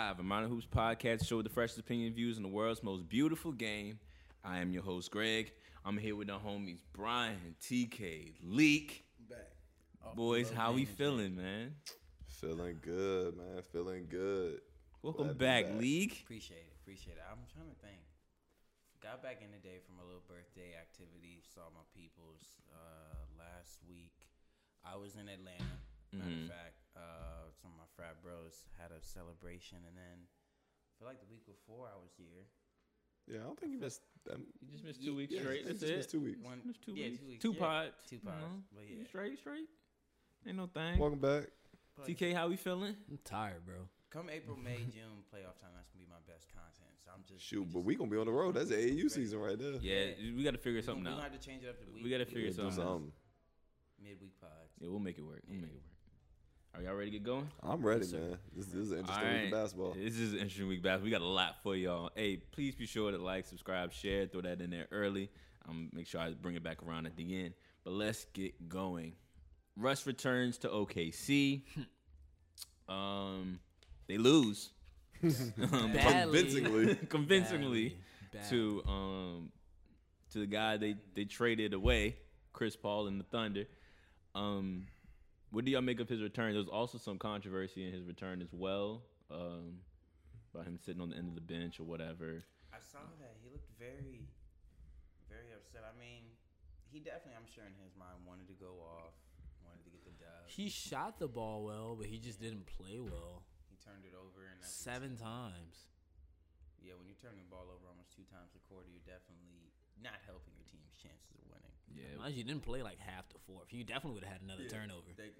live. A Minor Hoops podcast show with the freshest opinion and views in the world's most beautiful game. I am your host, Greg. I'm here with the homies, Brian, TK, Leak. Back. Boys, how we feeling, man? Feeling good, man. Feeling good. Welcome back, League. Appreciate it. I'm trying to think. Got back in the day from a little birthday activity. Saw my peoples last week. I was in Atlanta. Matter of fact, some of my frat bros had a celebration, and then I feel like the week before I was here. Yeah, I don't think you missed them. You just missed 2 weeks straight. That's it. Missed 2 weeks. Missed 2 Yeah, weeks. 2 weeks. Two Yeah, pods. 2 pods. But yeah. Straight. Ain't no thing. Welcome back. TK, how we feeling? I'm tired, bro. Come April, May, June playoff time, that's gonna be my best content. So I'm just Shoot, but we gonna be on the road. That's the AAU season right there. Yeah, we got to figure something We're out. gonna have to change it up to week. We got to figure Do something out. Midweek pods. Yeah, we'll make it work. Are y'all ready to get going? I'm ready, Yes, sir. man. This is an interesting All week right. of basketball. This is an interesting week basketball. We got a lot for y'all. Hey, please be sure to like, subscribe, share, throw that in there early. Make sure I bring it back around at the end. But let's get going. Russ returns to OKC. They lose. Badly. Convincingly Badly. to the guy they traded away, Chris Paul and the Thunder. What do y'all make of his return? There was also some controversy in his return as well, about him sitting on the end of the bench or whatever. I saw that. He looked very, very upset. I mean, he definitely, I'm sure in his mind, wanted to go off, wanted to get the dub. He shot the ball well, but he just didn't play well. He turned it over. And 7 times. Yeah, when you turn the ball over almost 2 times a quarter, you're definitely not helping your team's chances of winning. Yeah, Mind you, didn't play like half the fourth. He definitely would have had another turnover. That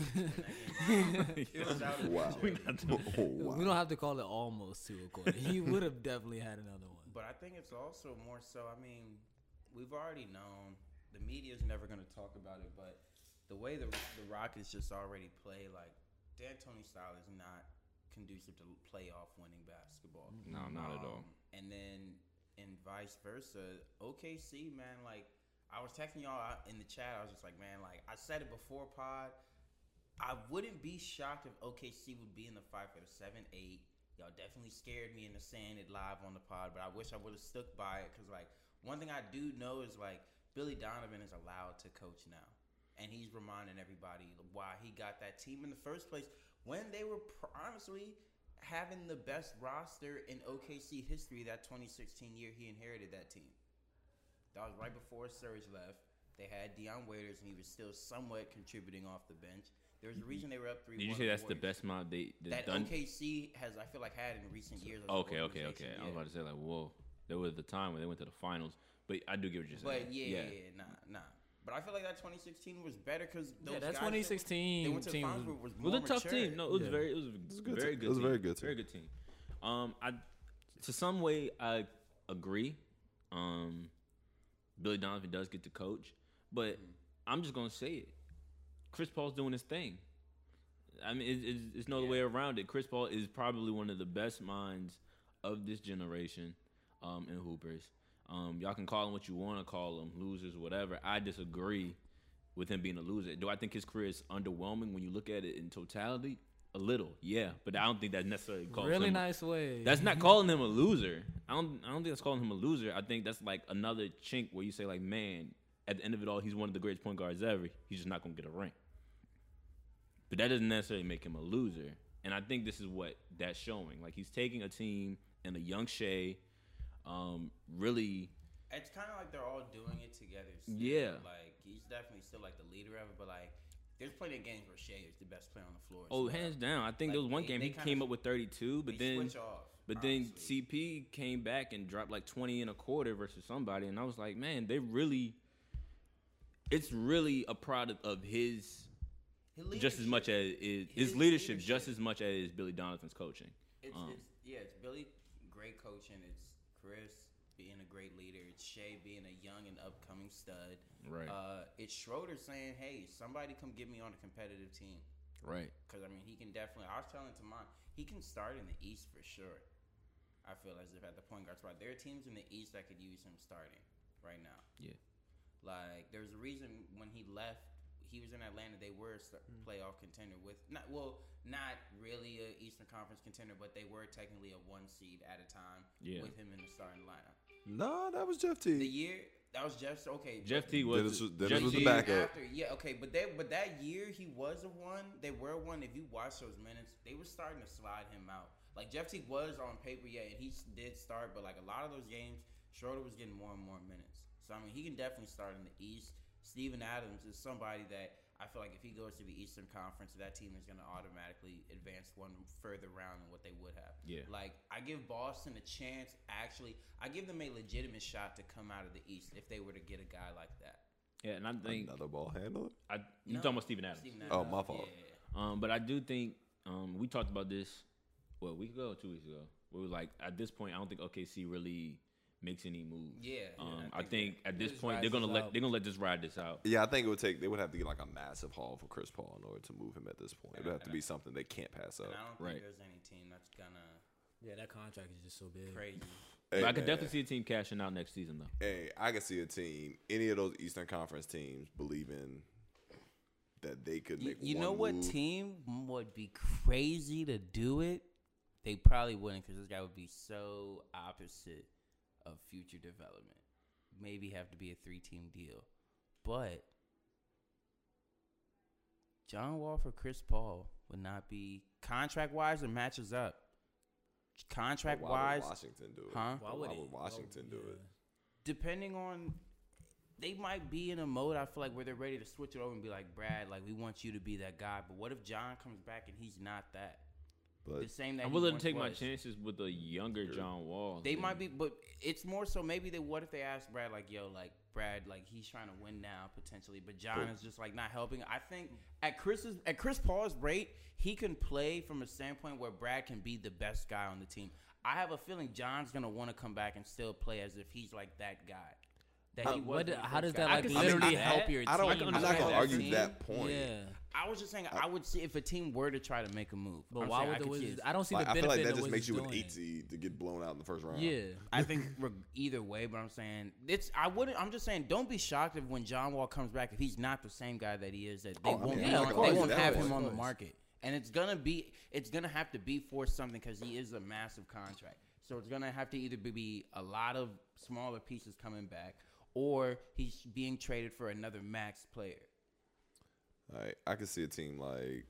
game, it was out of Wow. Wow. We don't have to call it almost 2 a quarter. He would have definitely had another one. But I think it's also more so, I mean, we've already known, the media's never going to talk about it, but the way the Rockets just already play, like, D'Antoni style is not conducive to playoff winning basketball. No, not at all. And then, and vice versa, OKC, man, like, I was texting y'all out in the chat. I was just like, man, like, I said it before pod. I wouldn't be shocked if OKC would be in the fight for the 7-8. Y'all definitely scared me into saying it live on the pod, but I wish I would have stuck by it because, like, one thing I do know is, like, Billy Donovan is allowed to coach now. And he's reminding everybody why he got that team in the first place when they were honestly having the best roster in OKC history that 2016 year he inherited that team. That was right before Serge left. They had Dion Waiters, and he was still somewhat contributing off the bench. There's a reason they were up 3-1. Did you say that's the best amount they've that done? OKC has, I feel like, had in recent years. as an Okay. organization, I was about to say, like, whoa. There was the time when they went to the finals. But I do get what you're saying. But yeah, nah. But I feel like that 2016 was better because those that guys 2016 they went to the team finals was was It was more a tough mature. team. No, it was Yeah. very good. It was a very good team. Very good team. To some way, I agree. Billy Donovan does get to coach, but I'm just gonna say it. Chris Paul's doing his thing. I mean, it's no other way around it. Chris Paul is probably one of the best minds of this generation in hoopers. Y'all can call him what you want to call him, losers, whatever. I disagree with him being a loser. Do I think his career is underwhelming when you look at it in totality? A little, yeah, but I don't think that necessarily calls Really him. nice way. That's not calling him a loser. I don't think that's calling him a loser. I think that's like another chink where you say, like, man, at the end of it all, he's one of the greatest point guards ever. He's just not gonna get a ring. But that doesn't necessarily make him a loser. And I think this is what that's showing. Like, he's taking a team and a young Shea, really. It's kind of like they're all doing it together. Still. Yeah. Like, he's definitely still, like, the leader of it, but, like, there's plenty of games where Shea is the best player on the floor. Oh, so, hands down. I think like, there was one they- game they he kinda- came up with 32, but they then switch off, but then honestly. CP came back and dropped like 20 and a quarter versus somebody, and I was like, man, it's really a product of his just as much as his leadership, just as much as Billy Donovan's coaching. It's Billy, great coaching. It's Chris being a great leader. It's Shea being a young and upcoming stud. Right. It's Schroeder saying, hey, somebody come get me on a competitive team. Right. Because, I mean, he can definitely, I was telling Tamon, he can start in the East for sure. I feel as if at the point guard spot, there are teams in the East that could use him starting right now. Yeah. Like, there's a reason when he left, he was in Atlanta, they were a playoff contender with not really a Eastern Conference contender, but they were technically a 1 seed at a time with him in the starting lineup. No, that was Jeff T. The year that was Jeff. Okay, Jeff T was Dennis was the backup. But that year he was a 1. They were 1. If you watch those minutes, they were starting to slide him out. Like Jeff T was on paper, and he did start, but like a lot of those games, Schroeder was getting more and more minutes. So I mean, he can definitely start in the East. Steven Adams is somebody that I feel like if he goes to the Eastern Conference, that team is going to automatically advance one further round than what they would have. Yeah. Like, I give Boston a chance. Actually, I give them a legitimate shot to come out of the East if they were to get a guy like that. Yeah, and I think Another ball handler? you talking about Steven Adams. Oh, my fault. Yeah. But I do think we talked about this, a week ago or 2 weeks ago. We were like, at this point, I don't think OKC really makes any moves. Yeah. I think at this point they're gonna let this ride this out. Yeah, I think they would have to get like a massive haul for Chris Paul in order to move him at this point. It would have to be something they can't pass up. And I don't think there's any team that's gonna. Yeah, that contract is just so big. Crazy. Hey, But I could definitely see a team cashing out next season though. Hey, I can see a team, any of those Eastern Conference teams, believing that they could make. You one know what move. team would be crazy to do it? They probably wouldn't, because this guy would be so opposite of future development. Maybe have to be a 3-team deal. But John Wall for Chris Paul would not be, contract-wise, it matches up. Contract-wise. Why would Washington do it? Huh? Why would Washington do it? Depending on, they might be in a mode, I feel like, where they're ready to switch it over and be like, Brad, like, we want you to be that guy. But what if John comes back and he's not that? But The same that I'm he willing to once take my was. chances with a younger John Wall. They might be, but it's more so maybe what if they ask Brad, like, yo, like, Brad, like, he's trying to win now, potentially, but John is just, like, not helping. I think at Chris Paul's rate, he can play from a standpoint where Brad can be the best guy on the team. I have a feeling John's going to want to come back and still play as if he's, like, that guy. That he was. How does that I like can literally see help that. your team? I'm not understand going to that argue team. that point. Yeah, I was just saying, I would see if a team were to try to make a move. but I'm why saying would I the could see Wizards? it. I don't see Like, the I feel benefit like that of the just makes you Wizards an doing 8 seed to get blown out in the first round. Yeah, I think either way, but I'm saying I'm just saying, don't be shocked if when John Wall comes back, if he's not the same guy that he is, that they won't have him on the market, and it's gonna have to be for something because he is a massive contract. So it's gonna have to either be a lot of smaller pieces coming back, or he's being traded for another max player. Like, I could see a team like.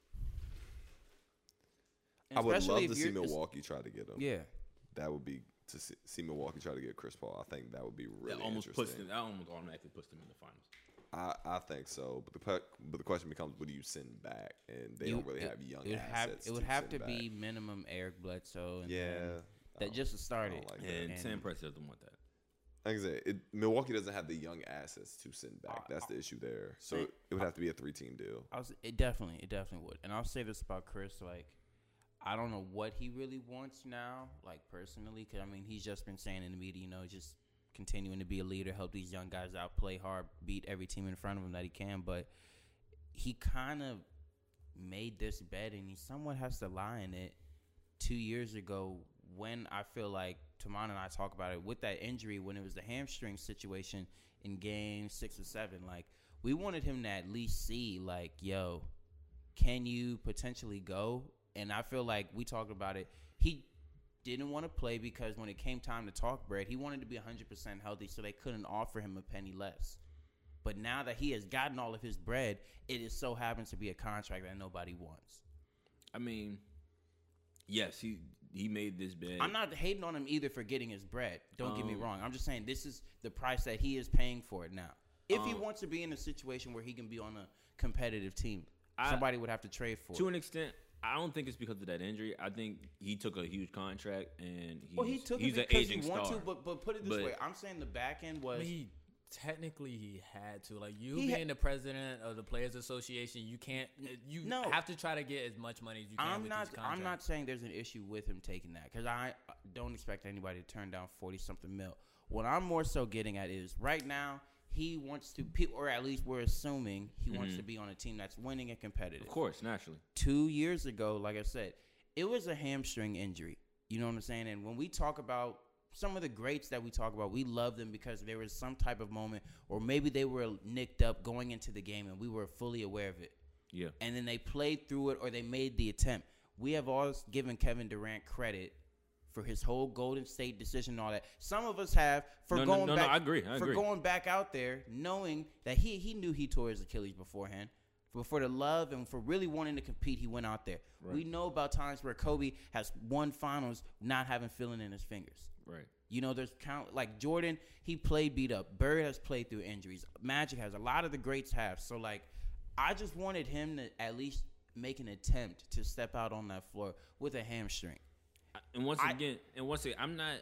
I would love to see Milwaukee try to get him. Yeah. That would be to see Milwaukee try to get Chris Paul. I think that would be really interesting. That almost automatically puts them in the finals. I think so, but the question becomes, what do you send back? And they don't really have young assets. It would have to be minimum Eric Bledsoe. And that just to start it. Like and Sam Press doesn't want that. Like I said, Milwaukee doesn't have the young assets to send back. That's the issue there. So it would have to be a 3-team deal. It definitely would. And I'll say this about Chris, like, I don't know what he really wants now, like, personally, because, I mean, he's just been saying in the media, just continuing to be a leader, help these young guys out, play hard, beat every team in front of him that he can. But he kind of made this bet, and he somewhat has to lie in it. 2 years ago, when I feel like Taman and I talk about it, with that injury, when it was the hamstring situation in game 6 or 7, like, we wanted him to at least see, like, yo, can you potentially go? And I feel like we talked about it. He didn't want to play because when it came time to talk bread, he wanted to be 100% healthy, so they couldn't offer him a penny less. But now that he has gotten all of his bread, it is so happens to be a contract that nobody wants. I mean, yes, he made this bet. I'm not hating on him either for getting his bread. Don't get me wrong. I'm just saying this is the price that he is paying for it now. If he wants to be in a situation where he can be on a competitive team, somebody would have to trade for it. To an extent, I don't think it's because of that injury. I think he took a huge contract, and he's an aging star. But put it this way. I'm saying the back end was... Technically, he had to. Like, being the president of the Players Association, you can't. You have to try to get as much money as you can. I'm not saying there's an issue with him taking that, because I don't expect anybody to turn down 40-something mil. What I'm more so getting at is right now he wants to, or at least we're assuming he wants to be on a team that's winning and competitive. Of course, naturally. 2 years ago, like I said, it was a hamstring injury. You know what I'm saying? And when we talk about some of the greats that we talk about, we love them because there was some type of moment, or maybe they were nicked up going into the game and we were fully aware of it. Yeah. And then they played through it or they made the attempt. We have always given Kevin Durant credit for his whole Golden State decision and all that. Some of us have for going back. I agree. For going back out there, knowing that he knew he tore his Achilles beforehand. For the love and for really wanting to compete, he went out there. Right. We know about times where Kobe has won finals not having feeling in his fingers. Right. You know, there's like Jordan, he played beat up. Bird has played through injuries. Magic has. A lot of the greats have. So, like, I just wanted him to at least make an attempt to step out on that floor with a hamstring. And once again, I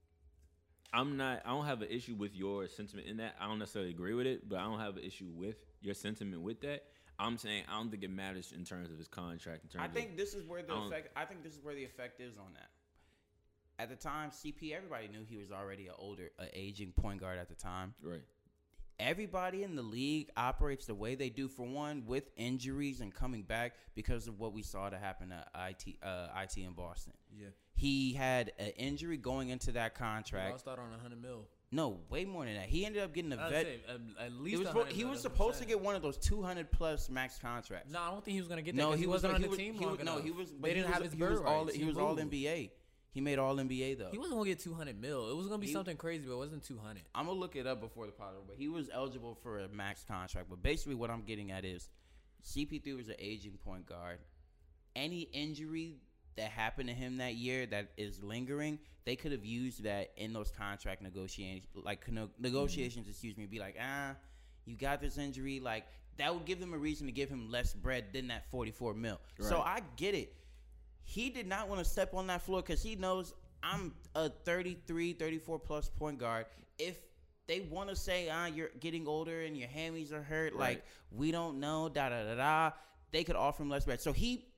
don't have an issue with your sentiment in that. I don't necessarily agree with it, but I don't have an issue with your sentiment with that. I'm saying I don't think it matters in terms of his contract. I think this is where the effect is on that. At the time, CP, everybody knew he was already an aging point guard at the time. Right. Everybody in the league operates the way they do, for one, with injuries and coming back because of what we saw to happen at IT in Boston. Yeah. He had an injury going into that contract. Lost out on $100 million. No, way more than that. He ended up getting a vet. At least he was supposed to get one of those 200+ max contracts. No, I don't think he was going to get that. No, he wasn't on the team long enough. They didn't have his bird rights. He was all NBA. He made all NBA though. He wasn't gonna get $200 million. It was gonna be something crazy, but it wasn't $200. I'm gonna look it up before the pod, but he was eligible for a max contract. But basically, what I'm getting at is, CP3 was an aging point guard. Any injury that happened to him that year that is lingering, they could have used that in those contract negotiations. Excuse me, be like, you got this injury, like that would give them a reason to give him less bread than that $44 million. Right. So I get it. He did not want to step on that floor because he knows I'm a 33, 34+ point guard. If they want to say, you're getting older and your hammies are hurt, right, like, we don't know, they could offer him less bread. So he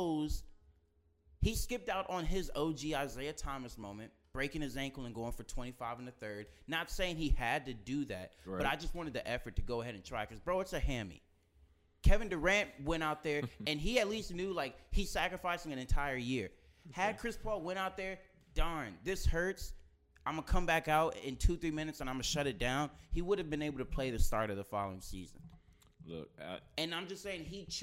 skipped out on his OG Isaiah Thomas moment, breaking his ankle and going for 25 in the third. Not saying he had to do that, right, but I just wanted the effort to go ahead and try because, bro, it's a hammy. Kevin Durant went out there, and he at least knew, like, he's sacrificing an entire year. Had Chris Paul went out there, darn, this hurts. I'm going to come back out in 2-3 minutes, and I'm going to shut it down. He would have been able to play the start of the following season. Look, and I'm just saying he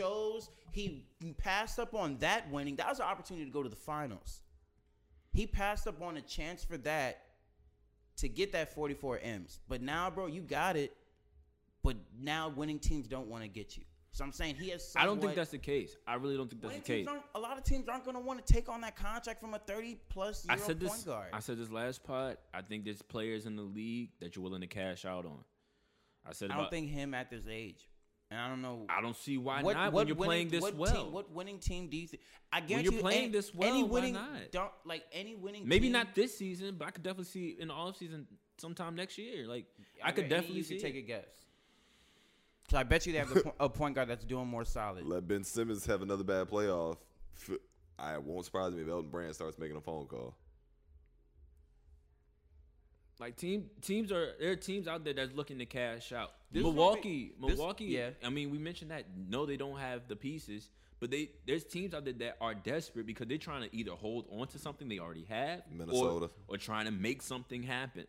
passed up on that winning. That was an opportunity to go to the finals. He passed up on a chance for that to get that 44 M's. But now, bro, you got it. But now winning teams don't want to get you. So I'm saying he has. I don't think that's the case. I really don't think that's the case. A lot of teams aren't going to want to take on that contract from a 30+ year point guard. I said this last pod. I think there's players in the league that you're willing to cash out on. I don't think him at this age. And I don't know. I don't see why not when you're playing this well. What winning team do you think? I guarantee when you're playing this well, why not? Any winning Maybe team, not this season, but I could definitely see in the offseason sometime next year. Like, I could definitely see. Take a guess. So I bet you they have a point guard that's doing more solid. Let Ben Simmons have another bad playoff. I won't surprise me if Elton Brand starts making a phone call. Like there are teams out there that's looking to cash out. Milwaukee. Yeah. I mean, we mentioned that. No, they don't have the pieces, but there's teams out there that are desperate because they're trying to either hold on to something they already have, Minnesota, or trying to make something happen.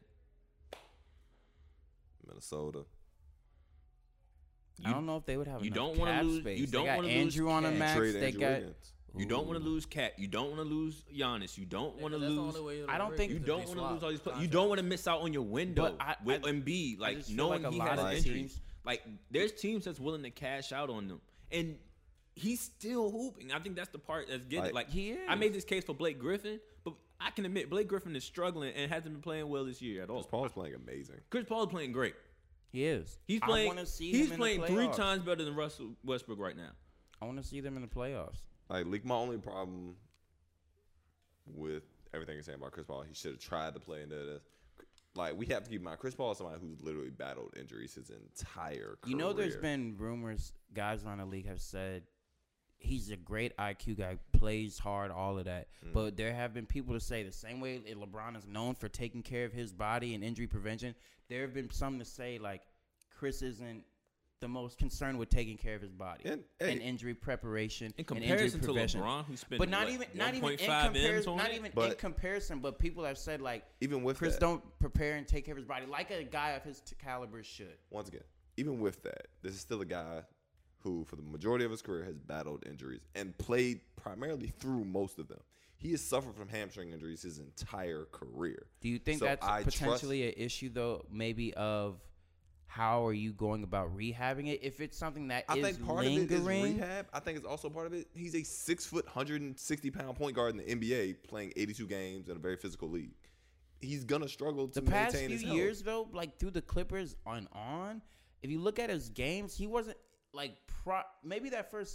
Minnesota. I don't know if they would have. You don't want to lose. You don't want to lose Andrew on a max. They got. You don't want to lose Cat. You don't want to lose Giannis. You don't want to lose. I don't think you don't want to lose all these players. You don't want to miss out on your window with Embiid. Like knowing he has injuries. Like there's teams that's willing to cash out on them, and he's still hooping. I think that's the part that's getting like he is. I made this case for Blake Griffin, but I can admit Blake Griffin is struggling and hasn't been playing well this year at all. Chris Paul's playing amazing. Chris Paul is playing great. He is. He's playing. He's playing 3 times better than Russell Westbrook right now. I want to see them in the playoffs. Like, my only problem with everything you're saying about Chris Paul, he should have tried to play into this. Like, we have to keep in mind, Chris Paul is somebody who's literally battled injuries his entire career. You know, there's been rumors, guys around the league have said he's a great IQ guy, plays hard, all of that. But there have been people to say the same way LeBron is known for taking care of his body and injury prevention, there have been some to say, like, Chris isn't the most concerned with taking care of his body And, injury preparation, in comparison and to injury prevention. LeBron, who spent But not even in comparison. But people have said like even with Chris that, don't prepare and take care of his body like a guy of his caliber should. Once again, even with that, this is still a guy who, for the majority of his career, has battled injuries and played primarily through most of them. He has suffered from hamstring injuries his entire career. Do you think that's potentially an issue, though, maybe of how are you going about rehabbing it? If it's something that I is think part lingering, of it is rehab. I think it's also part of it. He's a 6 foot, 160-pound point guard in the NBA playing 82 games in a very physical league. He's going to struggle to maintain his health. The past few years, though, like through the Clippers on, if you look at his games, he wasn't like maybe that first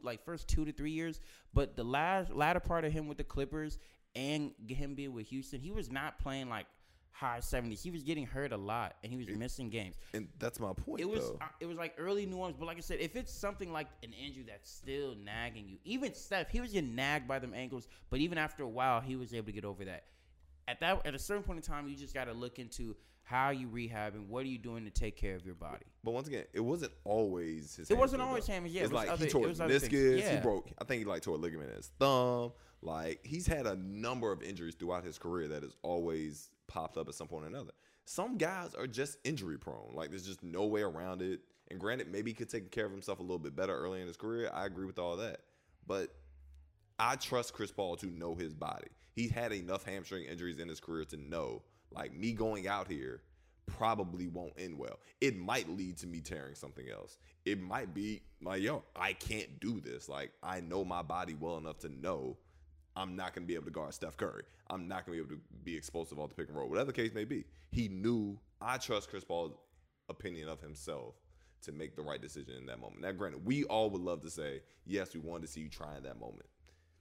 2 to 3 years, but the latter part of him with the Clippers and him being with Houston, he was not playing like high 70s. He was getting hurt a lot, and he was missing games. And that's my point, It was like early nuance, but like I said, if it's something like an injury that's still nagging you, even Steph, he was getting nagged by them ankles, but even after a while, he was able to get over that. At a certain point in time, you just got to look into how you rehabbing, what are you doing to take care of your body. But once again, it wasn't always his. It wasn't always hamstring. Yeah, it's like he tore his meniscus. Yeah. He broke. I think he tore a ligament in his thumb. Like he's had a number of injuries throughout his career that has always popped up at some point or another. Some guys are just injury prone. Like there's just no way around it. And granted, maybe he could take care of himself a little bit better early in his career. I agree with all that. But I trust Chris Paul to know his body. He's had enough hamstring injuries in his career to know, like, me going out here probably won't end well. It might lead to me tearing something else. It might be like, yo, I can't do this. Like, I know my body well enough to know I'm not going to be able to guard Steph Curry. I'm not going to be able to be explosive off the pick and roll, whatever the case may be. He knew. I trust Chris Paul's opinion of himself to make the right decision in that moment. Now, granted, we all would love to say, yes, we wanted to see you try in that moment.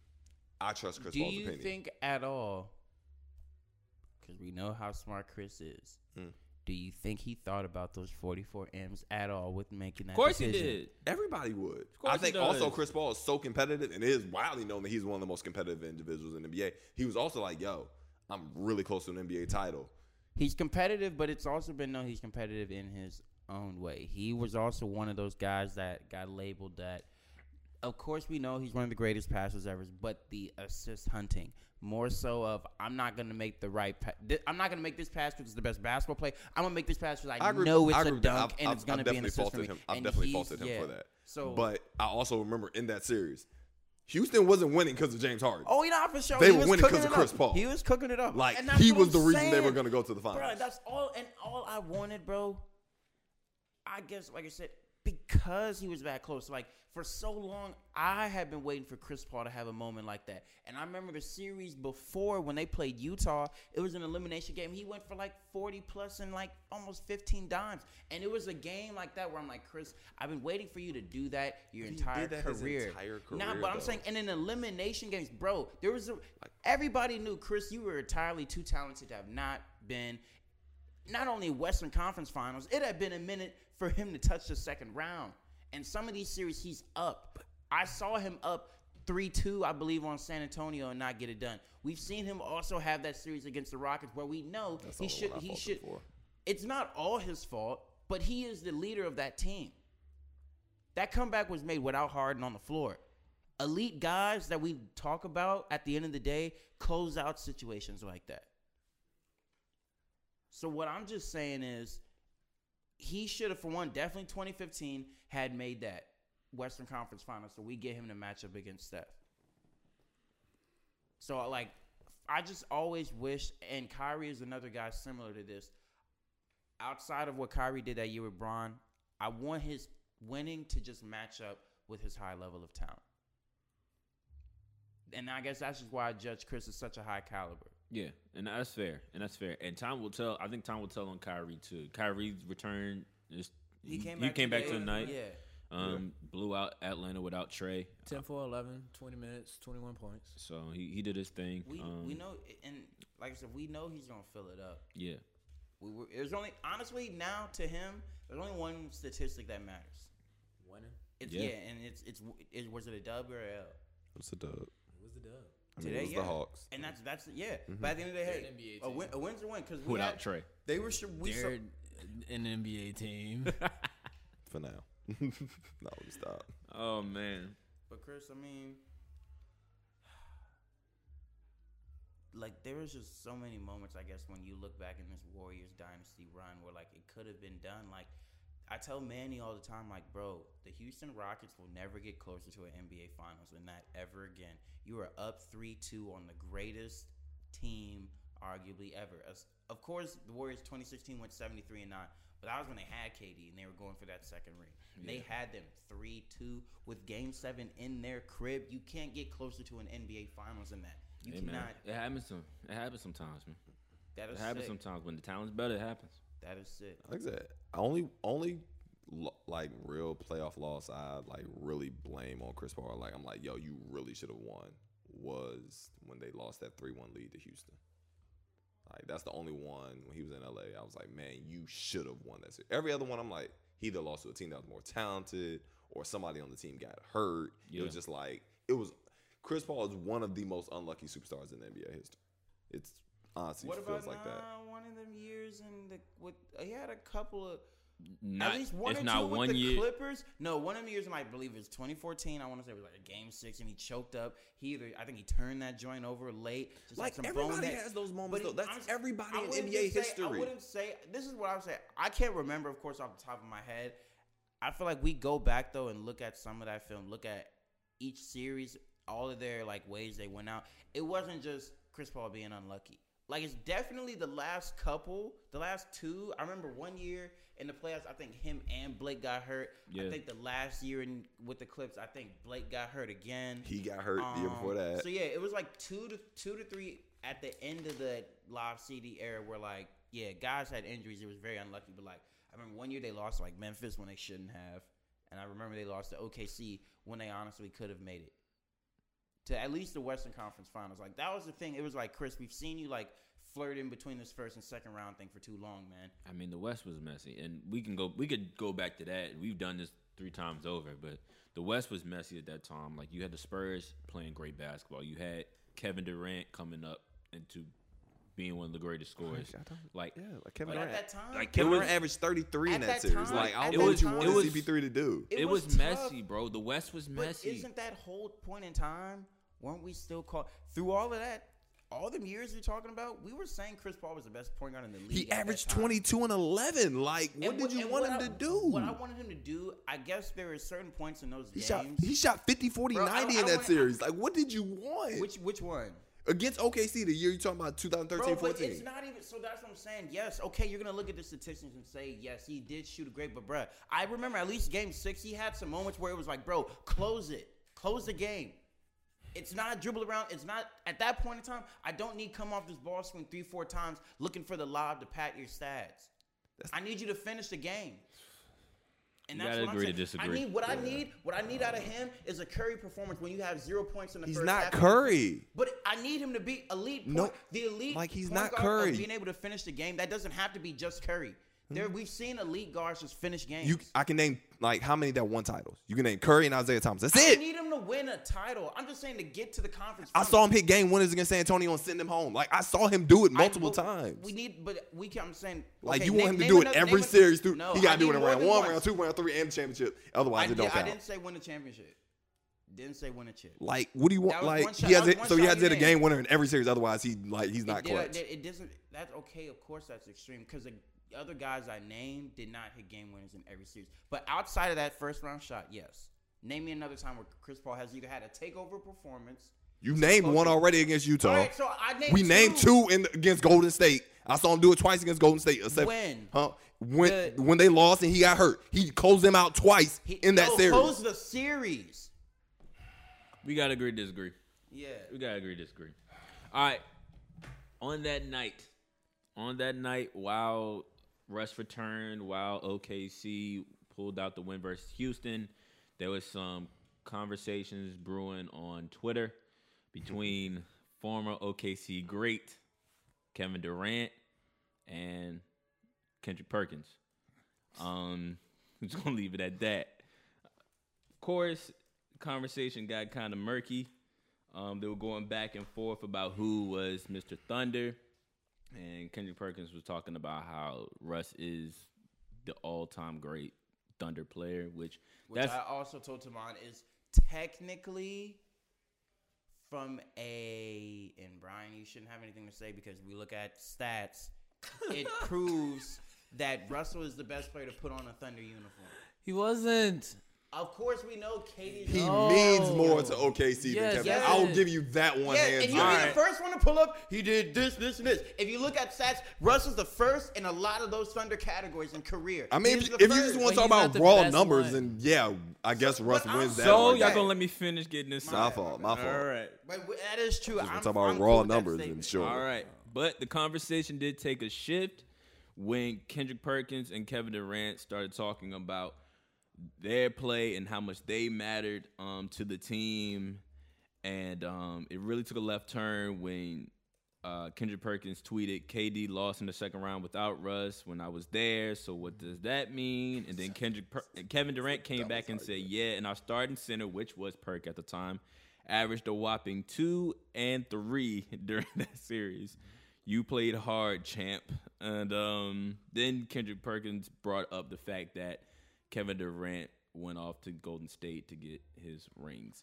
I trust Chris Paul's opinion. Do you think at all, because we know how smart Chris is, do you think he thought about those 44 M's at all with making that decision? Of course he did. Everybody would. I think also Chris Paul is so competitive, and it is widely known that he's one of the most competitive individuals in the NBA. He was also like, yo, I'm really close to an NBA title. He's competitive, but it's also been known he's competitive in his own way. He was also one of those guys that got labeled that, of course, we know he's one of the greatest passers ever, but the assist hunting, more so of I'm not going to make the right I'm not going to make this pass because it's the best basketball play. I'm going to make this pass because I know it's a dunk and it's going to be an assist for me. I've definitely faulted him for that. But I also remember in that series, Houston wasn't winning because of James Harden. Oh, yeah, for sure. They were winning because of Chris Paul. He was cooking it up. Like, he was the reason they were going to go to the finals. Bro, that's all. And all I wanted, bro, I guess, like I said, because he was that close. Like, for so long, I had been waiting for Chris Paul to have a moment like that. And I remember the series before when they played Utah, it was an elimination game. He went for like 40 plus and like almost 15 dimes. And it was a game like that where I'm like, Chris, I've been waiting for you to do that your entire career. Nah, but I'm saying, and in elimination games, bro, there was everybody knew, Chris, you were entirely too talented to have not been not only Western Conference Finals, it had been a minute for him to touch the second round. And some of these series, he's up. I saw him up 3-2, I believe, on San Antonio and not get it done. We've seen him also have that series against the Rockets where we know he should. It's not all his fault, but he is the leader of that team. That comeback was made without Harden on the floor. Elite guys that we talk about at the end of the day close out situations like that. So what I'm just saying is he should have, for one, definitely 2015 had made that Western Conference Finals, so we get him to match up against Steph. So, like, I just always wish, and Kyrie is another guy similar to this. Outside of what Kyrie did that year with Bron, I want his winning to just match up with his high level of talent. And I guess that's just why I judge Chris as such a high caliber. Yeah, and that's fair. And time will tell. I think time will tell on Kyrie too. Kyrie's return is he came back tonight. Yeah. Blew out Atlanta without Trey. 10 for 11, 20 minutes, 21 points. So he did his thing. We know, and like I said, we know he's gonna fill it up. Yeah. There's only, honestly, now to him, there's only one statistic that matters. Winning. And was it a dub or a L? What's a dub? It was the dub. It was the Hawks. And that's Mm-hmm. But at the end of the day, hey, a win's a win because without Trey, they were they're an NBA team. for now. No, let me stop. Oh man. But Chris, I mean, like there was just so many moments, I guess, when you look back in this Warriors dynasty run where like it could have been done. Like I tell Manny all the time, like, bro, the Houston Rockets will never get closer to an NBA Finals than that ever again. You are up 3-2 on the greatest team arguably ever. Of course, the Warriors 2016 went 73-9, but that was when they had KD and they were going for that second ring. Yeah. They had them 3-2 with Game 7 in their crib. You can't get closer to an NBA Finals than that. You cannot. Man. It happens sometimes, man. It happens sometimes. When the talent's better, it happens. That is sick. Like I said, only like real playoff loss I like really blame on Chris Paul. Like I'm like, yo, you really should have won. Was when they lost that 3-1 lead to Houston. Like that's the only one when he was in LA. I was like, man, you should have won that series. Every other one, I'm like, he either lost to a team that was more talented or somebody on the team got hurt. Yeah. It was just like Chris Paul is one of the most unlucky superstars in NBA history. It's honestly feels like that. One of them years he had a couple of at least one or two with the Clippers. No, one of the years I believe it was 2014. I want to say it was like a Game 6 and he choked up. I think he turned that joint over late. Just like everybody has those moments though. That's everybody in NBA history. I wouldn't say this is what I would say. I can't remember, of course, off the top of my head. I feel like we go back though and look at some of that film. Look at each series, all of their like ways they went out. It wasn't just Chris Paul being unlucky. Like, it's definitely the last two. I remember one year in the playoffs, I think him and Blake got hurt. Yeah. I think the last year with the Clips, I think Blake got hurt again. He got hurt the year before that. So, yeah, it was like two to three at the end of the live CD era where, like, yeah, guys had injuries. It was very unlucky. But, like, I remember one year they lost, like, Memphis when they shouldn't have. And I remember they lost to OKC when they honestly could have made it to at least the Western Conference Finals. Like, that was the thing. It was like, Chris, we've seen you, like, flirt in between this first and second round thing for too long, man. I mean, the West was messy. And we could go back to that. We've done this 3 times over. But the West was messy at that time. Like, you had the Spurs playing great basketball. You had Kevin Durant coming up into being one of the greatest scorers. Like Kevin Durant. At that time, like Kevin Durant averaged 33 in that series. Like, I don't know what you wanted CP3 to do. It was messy, bro. The West was messy. But isn't that whole point in time? Weren't we still called through all of that? All them years you're talking about, we were saying Chris Paul was the best point guard in the league. He averaged 22 and 11. Like, what did you want him to do? What I wanted him to do, I guess there were certain points in those games. He shot 50, 40, 90 in that series. Like, what did you want? Which one? Against OKC, the year you're talking about, 2013, 14. But it's not even, so that's what I'm saying. Yes, okay, you're going to look at the statistics and say, yes, he did shoot a great, but, bruh, I remember at least Game 6, he had some moments where it was like, bro, close it. Close the game. It's not dribble around. It's not, at that point in time, I don't need come off this ball swing 3-4 times looking for the lob to pat your stats. I need you to finish the game. And that's what I'm saying. Disagree. What I need out of him is a Curry performance when you have 0 points in the first He's half. not Curry. But I need him to be elite. The elite like he's point not guard Curry. of being able to finish the game. That doesn't have to be just Curry. We've seen elite guards just finish games. I can name like how many that won titles. You can name Curry and Isaiah Thomas. That's it. I need him to win a title. I'm just saying to get to the conference. I saw him hit game winners against San Antonio and send them home. Like I saw him do it multiple times. I'm saying like you want him to do it every series. He got to do it in round 1, round 2, round 3, and championship. Otherwise, it don't count. I didn't say win the championship. Didn't say win a chip. Like, what do you want? Like, he has to hit a game winner in every series. Otherwise, he's not clutch. It doesn't. That's okay. Of course, that's extreme because the other guys I named did not hit game winners in every series. But outside of that first round shot, yes. Name me another time where Chris Paul has either had a takeover performance. You named one already against Utah. All right, so we named two against Golden State. I saw him do it twice against Golden State. When? When they lost and he got hurt. He closed them out twice in that series. He closed the series. We got to agree to disagree. Yeah. We got to agree to disagree. All right. On that night, while Russ returned, while OKC pulled out the win versus Houston, there was some conversations brewing on Twitter between former OKC great Kevin Durant and Kendrick Perkins. I'm just going to leave it at that. Of course, the conversation got kind of murky. They were going back and forth about who was Mr. Thunder. And Kendrick Perkins was talking about how Russ is the all-time great Thunder player, which I also told Tamon is technically from and Brian, you shouldn't have anything to say because we look at stats. It proves that Russell is the best player to put on a Thunder uniform. He wasn't. Of course, we know KD. He means more to OKC than Kevin. Yes. I'll give you that one hands and you'll be the first one to pull up. He did this, this, and this. If you look at stats, Russell's the first in a lot of those Thunder categories in career. I mean, if you just want to talk about raw numbers, then yeah, I guess Russ wins that. So y'all gonna let me finish getting this? My fault. All right, but that is true. I'm talking about raw numbers, and sure. All right, but the conversation did take a shift when Kendrick Perkins and Kevin Durant started talking about their play and how much they mattered to the team, and it really took a left turn when Kendrick Perkins tweeted, "KD lost in the second round without Russ when I was there, so what does that mean?" And then Kevin Durant came back and said, "Yeah, and our starting center, which was Perk at the time, averaged a whopping 2 and 3 during that series. You played hard, champ." And then Kendrick Perkins brought up the fact that Kevin Durant went off to Golden State to get his rings.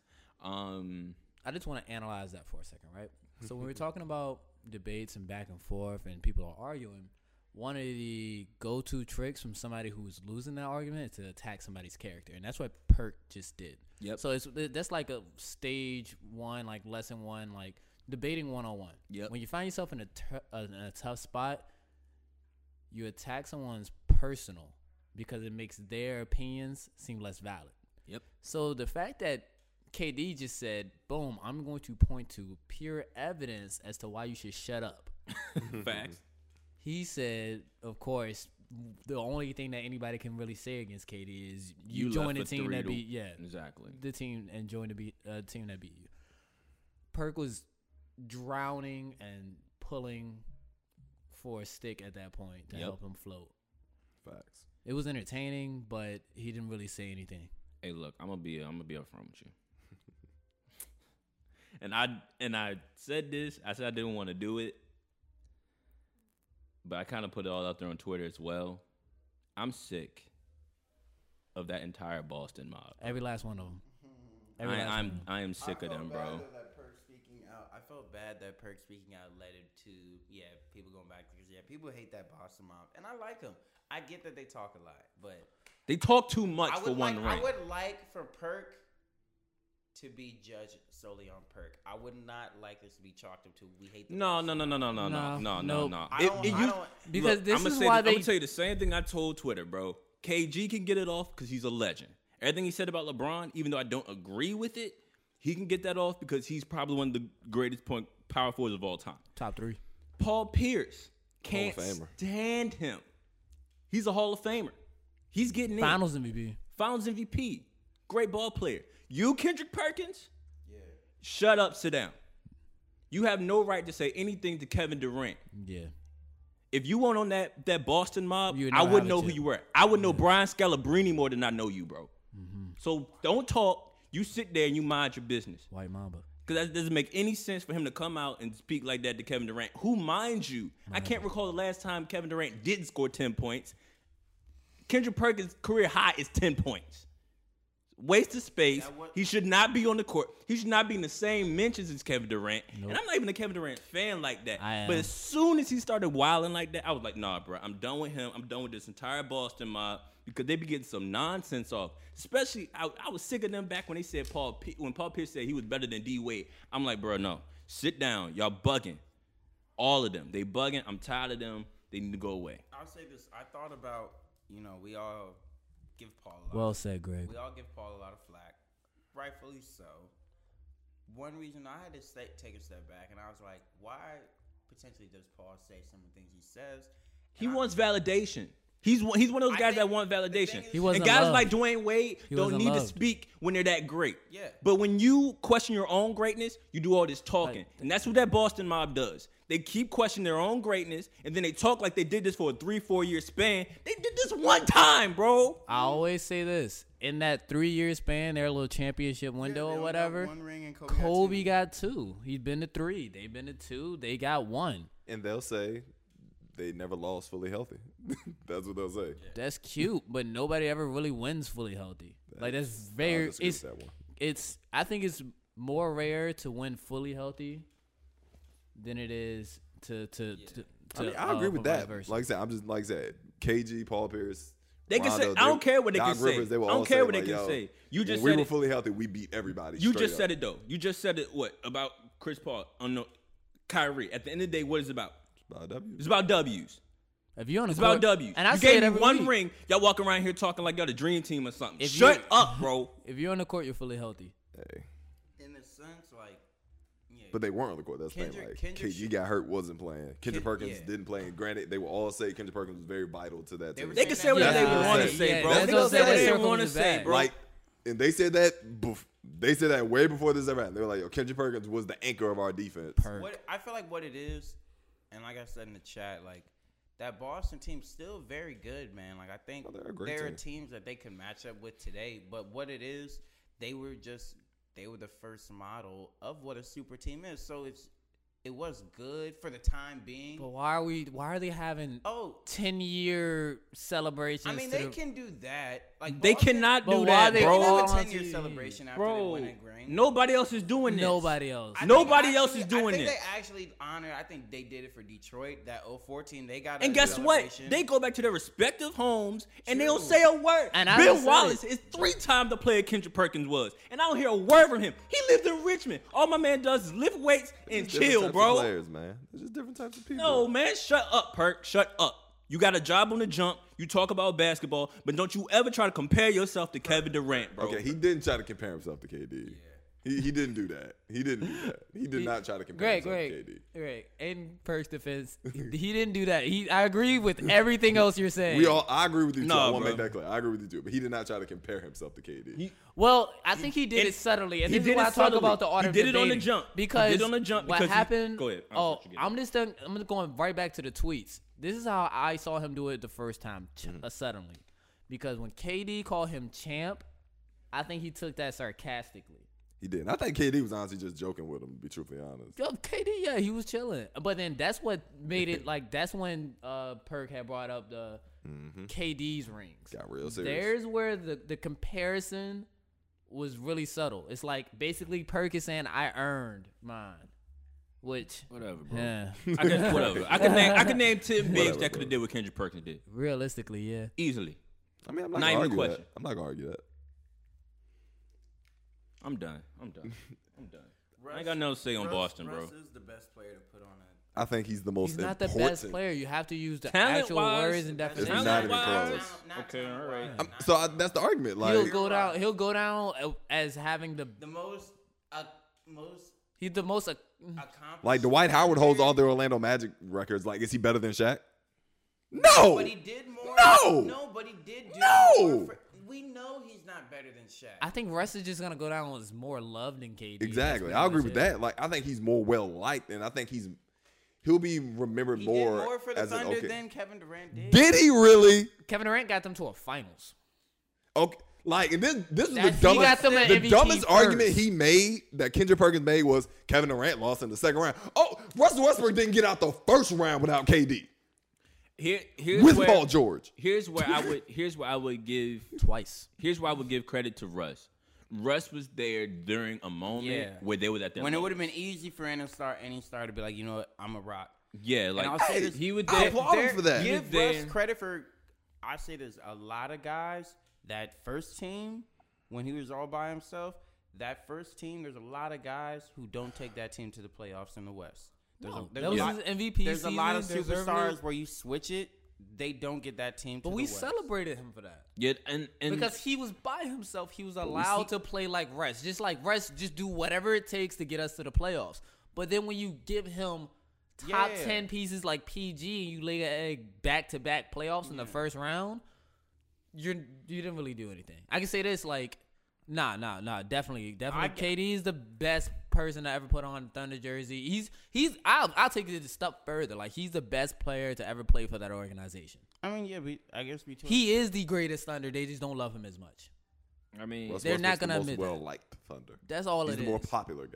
I just want to analyze that for a second, right? So when we're talking about debates and back and forth and people are arguing, one of the go-to tricks from somebody who's losing that argument is to attack somebody's character. And that's what Perk just did. Yep. So that's like a stage one, like lesson one, like debating 101. Yep. When you find yourself in a tough spot, you attack someone's personal because it makes their opinions seem less valid. Yep. So the fact that KD just said, boom, I'm going to point to pure evidence as to why you should shut up. Facts. He said, of course, the only thing that anybody can really say against KD is you join the team that beat exactly the team and join the team that beat you. Perk was drowning and pulling for a stick at that point to help him float. Facts. It was entertaining, but he didn't really say anything. Hey, look, I'm gonna be upfront with you. And I said this. I said I didn't want to do it, but I kind of put it all out there on Twitter as well. I'm sick of that entire Boston mob. Every last one of them. I am sick of them, bro. I felt bad that Perk speaking out led it to people going back because people hate that Boston mob, and I like them. I get that they talk a lot, but they talk too much for one ring. I would like for Perk to be judged solely on Perk. I would not like this to be chalked up to we hate the No. Because this is why I'm gonna tell you the same thing I told Twitter, bro. KG can get it off because he's a legend. Everything he said about LeBron, even though I don't agree with it, he can get that off because he's probably one of the greatest power forwards of all time. Top 3. Paul Pierce can't stand him. He's a Hall of Famer. He's getting Finals MVP. Finals MVP. Great ball player. You, Kendrick Perkins? Yeah. Shut up, sit down. You have no right to say anything to Kevin Durant. Yeah. If you weren't on that Boston mob, I wouldn't know who you were. I would know Brian Scalabrine more than I know you, bro. Mm-hmm. So don't talk. You sit there and you mind your business. White Mamba. Because that doesn't make any sense for him to come out and speak like that to Kevin Durant. Who, mind you, I can't recall the last time Kevin Durant didn't score 10 points. Kendrick Perkins' career high is 10 points. Waste of space. He should not be on the court. He should not be in the same mentions as Kevin Durant. Nope. And I'm not even a Kevin Durant fan like that. But as soon as he started wilding like that, I was like, nah, bro, I'm done with him. I'm done with this entire Boston mob because they be getting some nonsense off. Especially, I was sick of them back when they said when Paul Pierce said he was better than D Wade. I'm like, bro, no. Sit down. Y'all bugging. All of them. They bugging. I'm tired of them. They need to go away. I'll say this. I thought about, we all give Paul a lot. Well said, Greg. We all give Paul a lot of flack. Rightfully so. One reason I had to take a step back, and I was like, why potentially does Paul say some of the things he says? He wants validation. He's one of those guys that want validation. And guys like Dwayne Wade don't need to speak when they're that great. Yeah. But when you question your own greatness, you do all this talking. And that's what that Boston mob does. They keep questioning their own greatness, and then they talk like they did this for a 3-4 year span. They did this one time, bro. I always say this. In that 3-year span, their little championship window or whatever, one ring and Kobe got 2. He'd been to 3. They've been to 2. They got 1. And they'll say they never lost fully healthy. That's what they'll say. That's cute, but nobody ever really wins fully healthy. That's very. I think it's more rare to win fully healthy than it is to I agree with that. Like I said, I'm just like I said, KG, Paul Pierce. They can say, I don't care what they can say. I don't care what they can say. You just said we were fully healthy. We beat everybody. You just said it though. You just said it. What about Chris Paul? Kyrie. At the end of the day, what is it about? It's about W's. It's about W's. If you're on it's about W's. And I say gave me one ring. Y'all walking around here talking like y'all the dream team or something. Shut up, bro. If you're on the court, you're fully healthy. Hey. In a sense, like, yeah. But they weren't on the court. That's the thing. Like, KG got hurt, wasn't playing. Kendrick Perkins didn't play. And granted, they will all say Kendrick Perkins was very vital to that team. They can say whatever they want to say, bro. They can say what they want to say, bro. Like, and they said that. They said that way before this ever happened. They were like, "Yo, Kendrick Perkins was the anchor of our defense." I feel like what it is, and like I said in the chat, like that Boston team's still very good, man. Like I think there are teams that they can match up with today. But what it is, they were the first model of what a super team is. So it was good for the time being. But why are they having 10-year celebrations? I mean, they can do that. Like they cannot do that, bro. They have a 10-year celebration after they win a ring. Nobody else is doing this. Nobody else. Nobody else is doing this. I think they actually honor. I think they did it for Detroit. That 2014, they got. And guess what? They go back to their respective homes and they don't say a word. And Ben Wallace is 3 times the player Kendrick Perkins was, and I don't hear a word from him. He lived in Richmond. All my man does is lift weights and chill, bro. Players, man. There's just different types of people. No, man, shut up, Perk. Shut up. You got a job on the jump. You talk about basketball, but don't you ever try to compare yourself to Kevin Durant, bro. Okay, he didn't try to compare himself to KD. Yeah. He didn't do that. He did not try to compare himself to KD. Great. In Perk's defense, he didn't do that. I agree with everything else you're saying. I agree with you too. I want to make that clear. I agree with you too. But he did not try to compare himself to KD. I think he did it subtly. And this is why I talk about the art of debating. He did it on the jump. Because what happened? Go ahead. I'm just going right back to the tweets. This is how I saw him do it the first time, suddenly. Because when KD called him champ, I think he took that sarcastically. He did. I think KD was honestly just joking with him, to be truthfully honest. Yo, KD, he was chilling. But then that's what made it like. That's when Perk had brought up the KD's rings. Got real serious. There's where the comparison was really subtle. It's like basically Perk is saying, "I earned mine." Which whatever, bro. Yeah. Whatever. I can name 10 bigs that could have did what Kendrick Perkins did. Realistically, yeah. Easily. I mean, I'm not gonna argue that. I'm not gonna argue that. I'm done. I ain't got nothing to say on Boston, bro. Russ is the best player to put on it. I think he's the most important. He's not the best player. You have to use the actual words and definitions. It's not even close. Okay, all right. So that's the argument. Like he'll go down as having the most. He's the most like Dwight Howard holds all the Orlando Magic records. Like, is he better than Shaq? No. But he did more. No, but he did do more. We know he's not better than Shaq. I think Russ is just gonna go down as more loved than KD. Exactly, I agree with that. Like, I think he's more well liked, and I think he'll be remembered more. Did more for the Thunder than Kevin Durant did. Did he really? Kevin Durant got them to a finals. Okay, like, and this is the dumbest argument he made that Kendrick Perkins made was Kevin Durant lost in the second round. Oh, Russell Westbrook didn't get out the first round without KD. Here's with Paul George. Here's where I would give twice. Here's where I would give credit to Russ. Russ was there during a moment where they was at that when moment. It would have been easy for any star to be like, you know what, I'm a rock. Yeah, like he would. I applaud him for that. Give Russ credit for. I say there's a lot of guys that first team when he was all by himself. That first team, there's a lot of guys who don't take that team to the playoffs in the West. There's a lot of superstars where you switch it, they don't get that team to the West. But we celebrated him for that. Yeah, and because he was by himself, he was allowed to play like Russ. Just like Russ, just do whatever it takes to get us to the playoffs. But then when you give him top 10 pieces like PG and you lay an egg back-to-back playoffs in the first round, you didn't really do anything. I can say this, like, Nah. Definitely. KD is the best person to ever put on Thunder jersey. I'll take it a step further. Like, he's the best player to ever play for that organization. I mean, yeah, I guess between he is the greatest Thunder. They just don't love him as much. I mean, Russ they're not gonna admit well liked Thunder. That's all he's it is. He's the more popular guy.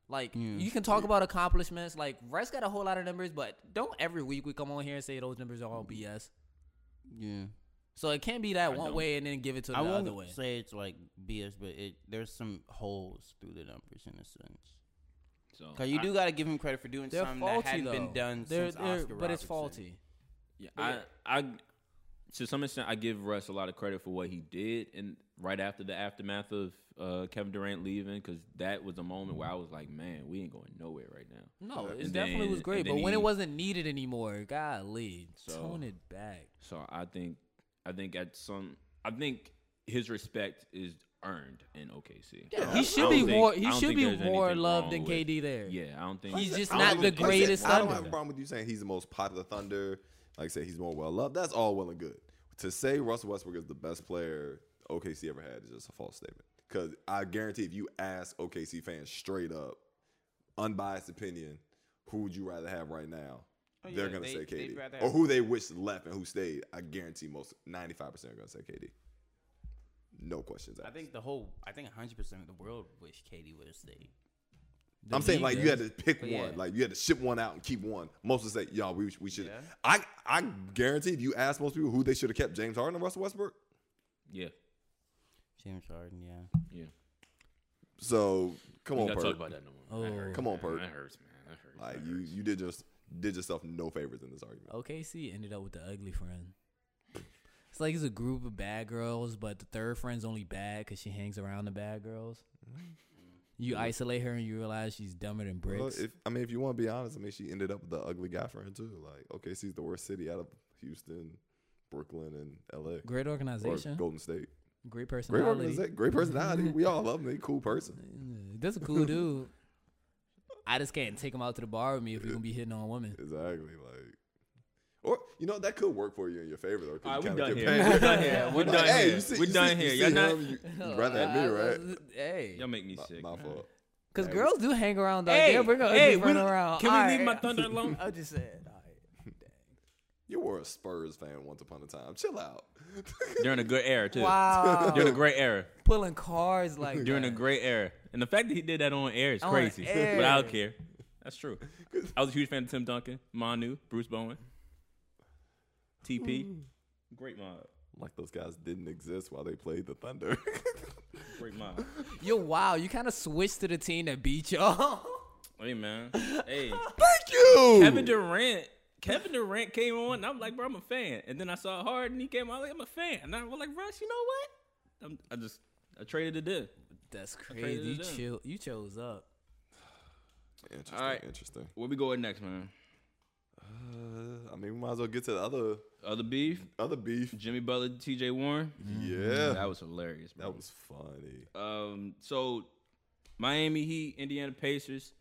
Like, you can talk about accomplishments. Like, Russ got a whole lot of numbers, but don't every week we come on here and say those numbers are all BS. Yeah. So it can't be that one way and then give it to the other way. I won't say it's like BS, but there's some holes through the numbers in a sense. So, because you do got to give him credit for doing something that hadn't been done since Oscar Robertson. But it's faulty. Yeah, I to some extent, I give Russ a lot of credit for what he did, and right after the aftermath of Kevin Durant leaving, because that was a moment where I was like, man, we ain't going nowhere right now. No, it definitely was great, but when it wasn't needed anymore, golly, tone it back. So I think his respect is earned in OKC. Yeah, he should be more. He should be more loved than KD there. Yeah, I don't think he's just not the greatest Thunder. I don't have a problem with you saying he's the most popular Thunder. Like I said, he's more well loved. That's all well and good. To say Russell Westbrook is the best player OKC ever had is just a false statement. Because I guarantee if you ask OKC fans straight up, unbiased opinion, who would you rather have right now? They're going to say KD. Or who they wish left and who stayed. I guarantee 95% are going to say KD. No questions asked. I think 100% of the world wish KD would have stayed. I'm saying, like, you had to pick one. Like, you had to ship one out and keep one. Most of them say, y'all, we should. Yeah. I guarantee if you ask most people who they should have kept, James Harden and Russell Westbrook. Yeah. James Harden, yeah. So, come on, Perk. Talk about that no more. Come on, Perk. That hurts, man. That hurts. Like, you did yourself no favors in this argument. OKC ended up with the ugly friend. It's like it's a group of bad girls, but the third friend's only bad because she hangs around the bad girls. You isolate her and you realize she's dumber than bricks. Well, if you want to be honest, she ended up with the ugly guy friend too. Like, OKC's the worst city out of Houston, Brooklyn, and LA. Great organization. Or Golden State. Great personality. Great personality. We all love him. He's a cool person. That's a cool dude. I just can't take him out to the bar with me if we're going to be hitting on women. Exactly. Or, that could work for you in your favor, though. All right, we're done here. We're done here. We're done here. Y'all not. You'd rather have me, right? Hey. Y'all make me sick. My fault. Because girls do hang around. They'll bring a friend around. Can we leave my Thunder alone? I just said, all right. Dang. You were a Spurs fan once upon a time. Chill out. During a good era, too. Wow. During a great era. Pulling cars like During a great era. And the fact that he did that on air is crazy. But I don't care. That's true. I was a huge fan of Tim Duncan, Manu, Bruce Bowen. TP, great mob. Like those guys didn't exist while they played the Thunder. Great mob. Yo, wow, you kind of switched to the team that beat y'all. Hey, man. Hey. Thank you. Kevin Durant came on, and I was like, bro, I'm a fan. And then I saw Harden, he came on, like, I'm a fan. And I was like, Russ, you know what? I traded it in. That's crazy. You chose up. Interesting. All right. Interesting. Where we going next, man? We might as well get to the other beef. Jimmy Butler, T.J. Warren. Yeah, that was hilarious, bro. That was funny. So Miami Heat, Indiana Pacers,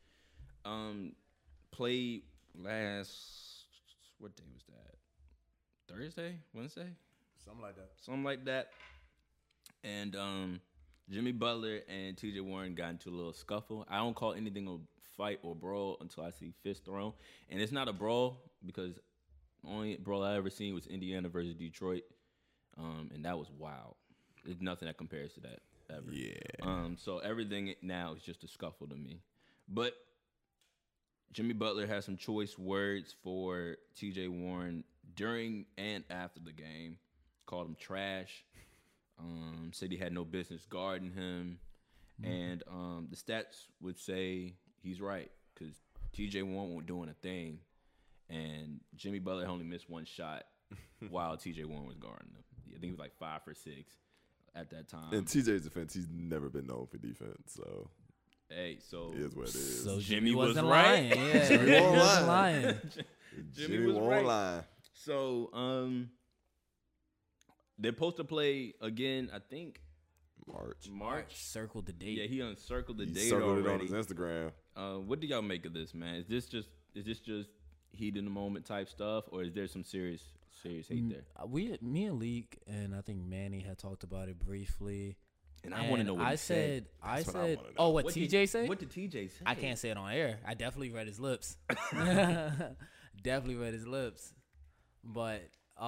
played last. What day was that? Thursday, Wednesday, something like that. And Jimmy Butler and T.J. Warren got into a little scuffle. I don't call anything a fight or brawl until I see fists thrown, and it's not a brawl because the only brawl I ever seen was Indiana versus Detroit, and that was wild. There's nothing that compares to that ever. Yeah. So everything now is just a scuffle to me. But Jimmy Butler has some choice words for T.J. Warren during and after the game. Called him trash. Said he had no business guarding him, and the stats would say he's right because T.J. Warren wasn't doing a thing, and Jimmy Butler only missed one shot while T.J. Warren was guarding him. I think he was like 5 for 6 at that time. In T.J.'s defense, he's never been known for defense, so it is what it is. So Jimmy wasn't right. lying. Yeah, Jimmy wasn't lying. Jimmy was right. Lying. So they're supposed to play again, I think. March. Circled the date. Yeah, he uncircled the date circled already. it on his Instagram. What do y'all make of this, man? Is this just heat in the moment type stuff, or is there some serious hate there? Me and Leak and I think Manny had talked about it briefly. And I want to know what he said. I said, oh, what TJ said? What did TJ say? I can't say it on air. I definitely read his lips. Definitely read his lips. But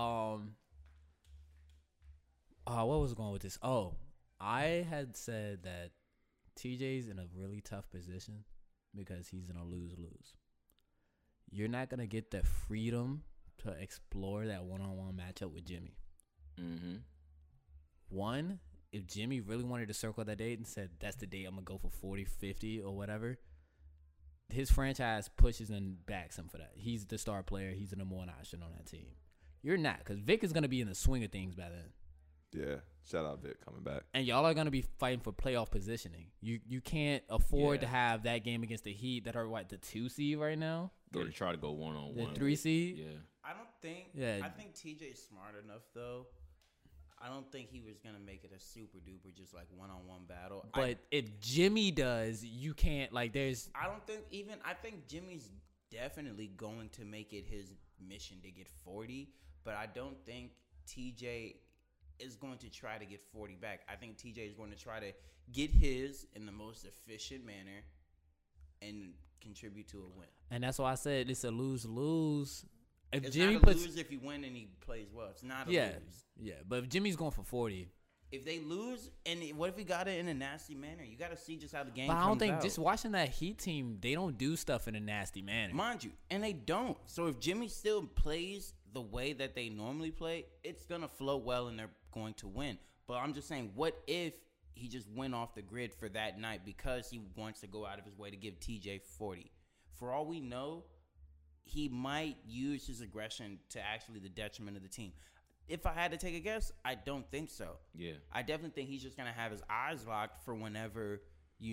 what was going with this? Oh, I had said that TJ's in a really tough position because he's in a lose-lose. You're not going to get the freedom to explore that one-on-one matchup with Jimmy. Mm-hmm. One, if Jimmy really wanted to circle that date and said, that's the date I'm going to go for 40, 50 or whatever, his franchise pushes and backs him for that. He's the star player. He's the number one option on that team. You're not, because Vic is going to be in the swing of things by then. Yeah, shout out Vic coming back. And y'all are going to be fighting for playoff positioning. You can't afford to have that game against the Heat that are, the 2 seed right now? Or to try to go one-on-one. The 3 seed? Yeah. I don't think. Yeah. I think TJ is smart enough, though. I don't think he was going to make it a super duper just one-on-one battle. But if Jimmy does, you can't, there's. I don't think I think Jimmy's definitely going to make it his mission to get 40, but I don't think TJ is going to try to get 40 back. I think TJ is going to try to get his in the most efficient manner and contribute to a win. And that's why I said it's a lose-lose. If it's Jimmy not a lose if you win and he plays well. It's not a lose. Yeah, but if Jimmy's going for 40. If they lose, and what if he got it in a nasty manner? You got to see just how the game comes out. But I don't think, just watching that Heat team, they don't do stuff in a nasty manner. Mind you, and they don't. So if Jimmy still plays the way that they normally play, it's going to flow well and they're going to win. But I'm just saying, what if he just went off the grid for that night because he wants to go out of his way to give TJ 40? For all we know, he might use his aggression to actually the detriment of the team. If I had to take a guess, I don't think so. Yeah. I definitely think he's just going to have his eyes locked for whenever,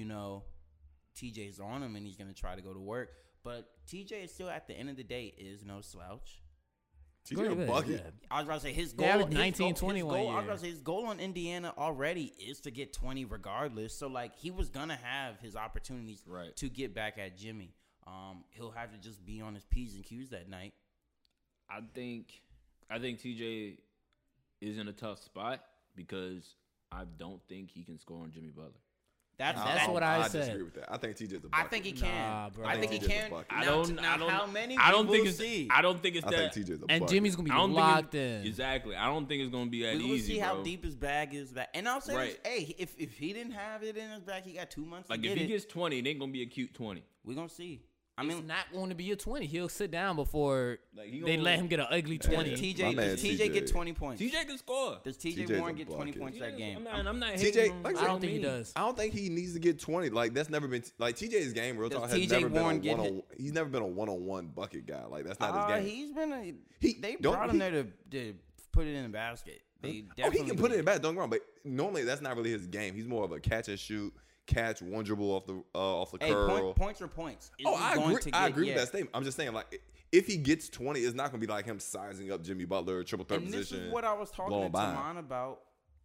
TJ's on him and he's going to try to go to work. But TJ is still, at the end of the day, is no slouch. TJ a bucket. Yeah. I was about to say his goal. Yeah, 19, 21 I was about to say his goal on Indiana already is to get 20 regardless. So, he was going to have his opportunities to get back at Jimmy. He'll have to just be on his P's and Q's that night. I think TJ is in a tough spot because I don't think he can score on Jimmy Butler. That's what I said. disagree with that. I think TJ's a bucket. I think he can. Nah, bro. I think he can. I don't. How many? I don't think it's. I don't think it's that. I think TJ's a bucket. And Jimmy's gonna be locked in. Exactly. I don't think it's gonna be that easy. We'll see bro. how deep his bag is. And I'll say this: hey, if he didn't have it in his bag, he got 2 months. If he gets 20, it ain't gonna be a cute 20. We're gonna see. It's not going to be a 20. He'll sit down before they let him get an ugly 20. Does TJ get 20 points? TJ can score. Does TJ Warren get 20 points that game? I'm not TJ, I don't think he does. I don't think he needs to get 20. That's never been TJ's game. Real talk has never been a one-on. He's never been a one-on-one bucket guy. That's not his game. He's been they brought him there to put it in the basket. He can put it in the basket. Don't get me wrong, but normally that's not really his game. He's more of a catch and shoot. Catch one dribble off the curl. Points are points. I agree with that statement. I'm just saying, if he gets 20, it's not going to be like him sizing up Jimmy Butler, triple threat position. This is what I was talking to Taman about.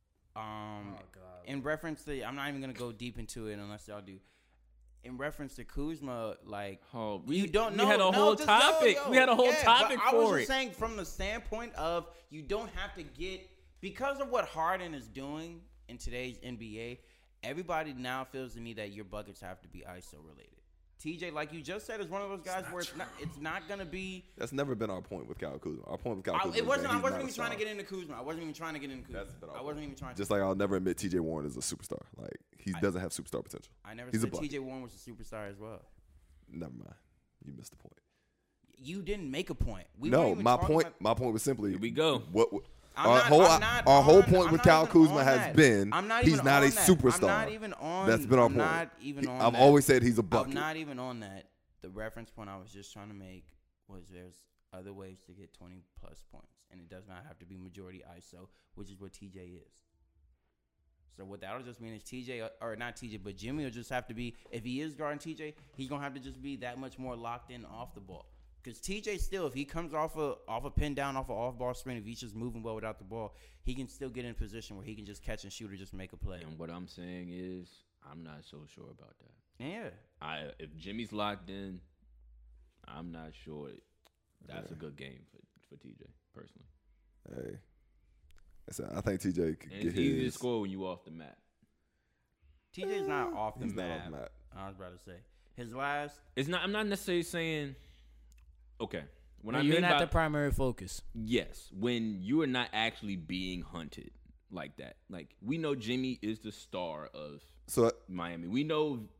In reference to, I'm not even going to go deep into it unless y'all do. In reference to Kuzma, we had a whole topic. We had a whole topic for it. I was just saying from the standpoint of you don't have to get, because of what Harden is doing in today's NBA, everybody now feels to me that your buckets have to be ISO related. TJ, like you just said, is one of those guys where it's not going to be. That's never been our point with Kyle Kuzma. Our point with Kyle Kuzma. I wasn't even trying to get into Kuzma. I wasn't even trying to get into Kuzma. I wasn't even trying. Just like I'll never admit TJ Warren is a superstar. He doesn't have superstar potential. I never said TJ Warren was a superstar as well. Never mind. You missed the point. You didn't make a point. My point was simply. Here we go. What? Our whole point with Kyle Kuzma has been he's not a superstar. I'm not even on. That's been our point. Not even on. I've always said he's a bucket. I'm not even on that. The reference point I was just trying to make was there's other ways to get 20 plus points, and it does not have to be majority ISO, which is what TJ is. So what that'll just mean is TJ, or not TJ, but Jimmy will just have to be, if he is guarding TJ, he's gonna have to just be that much more locked in off the ball. Because TJ still, if he comes off a pin down, off an off-ball screen, if he's just moving well without the ball, he can still get in a position where he can just catch and shoot or just make a play. And what I'm saying is, I'm not so sure about that. Yeah. If Jimmy's locked in, I'm not sure that's a good game for TJ, personally. Hey. I think TJ could get his. It's easy to score when you off the mat. TJ's not off the map. Not off the map. I was about to say. His last. It's not. I'm not necessarily saying. Okay. When you're not the primary focus. Yes. When you are not actually being hunted like that. We know Jimmy is the star of Miami. We know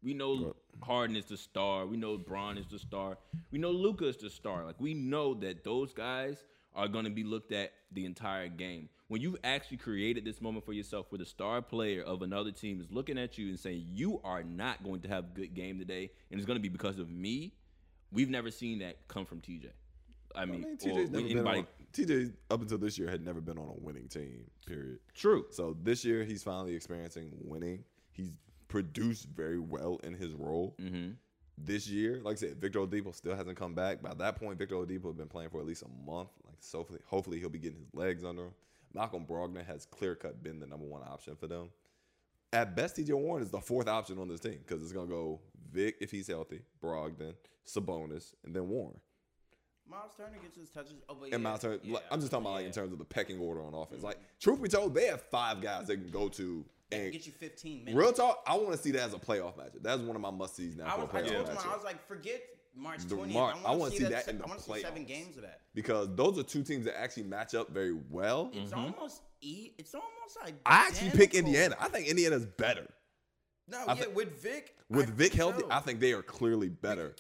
We know Harden is the star. We know Bron is the star. We know Luka is the star. Like, we know that those guys are going to be looked at the entire game. When you've actually created this moment for yourself where the star player of another team is looking at you and saying, you are not going to have a good game today, and it's going to be because of me, we've never seen that come from TJ. I mean TJ, up until this year, had never been on a winning team, period. True. So this year, he's finally experiencing winning. He's produced very well in his role. Mm-hmm. This year, like I said, Victor Oladipo still hasn't come back. By that point, Victor Oladipo had been playing for at least a month. Like, so hopefully he'll be getting his legs under him. Malcolm Brogdon has clear-cut been the number one option for them. At best, T.J. Warren is the fourth option on this team because it's going to go Vic if he's healthy, Brogdon, Sabonis, and then Warren. Miles Turner gets his touches. And Miles Turner, I'm just talking about like in terms of the pecking order on offense. Like, truth be told, they have 5 guys they can go to and get you 15 minutes. Real talk, I want to see that as a playoff matchup. That's one of my must-sees now for a playoff matchup. I was like, forget March 20th. I want to see that in the playoffs. I want to see 7 games of that. Because those are 2 teams that actually match up very well. It's almost identical. I actually pick Indiana. I think Indiana's better. With Vic. With Vic healthy, I think they are clearly better.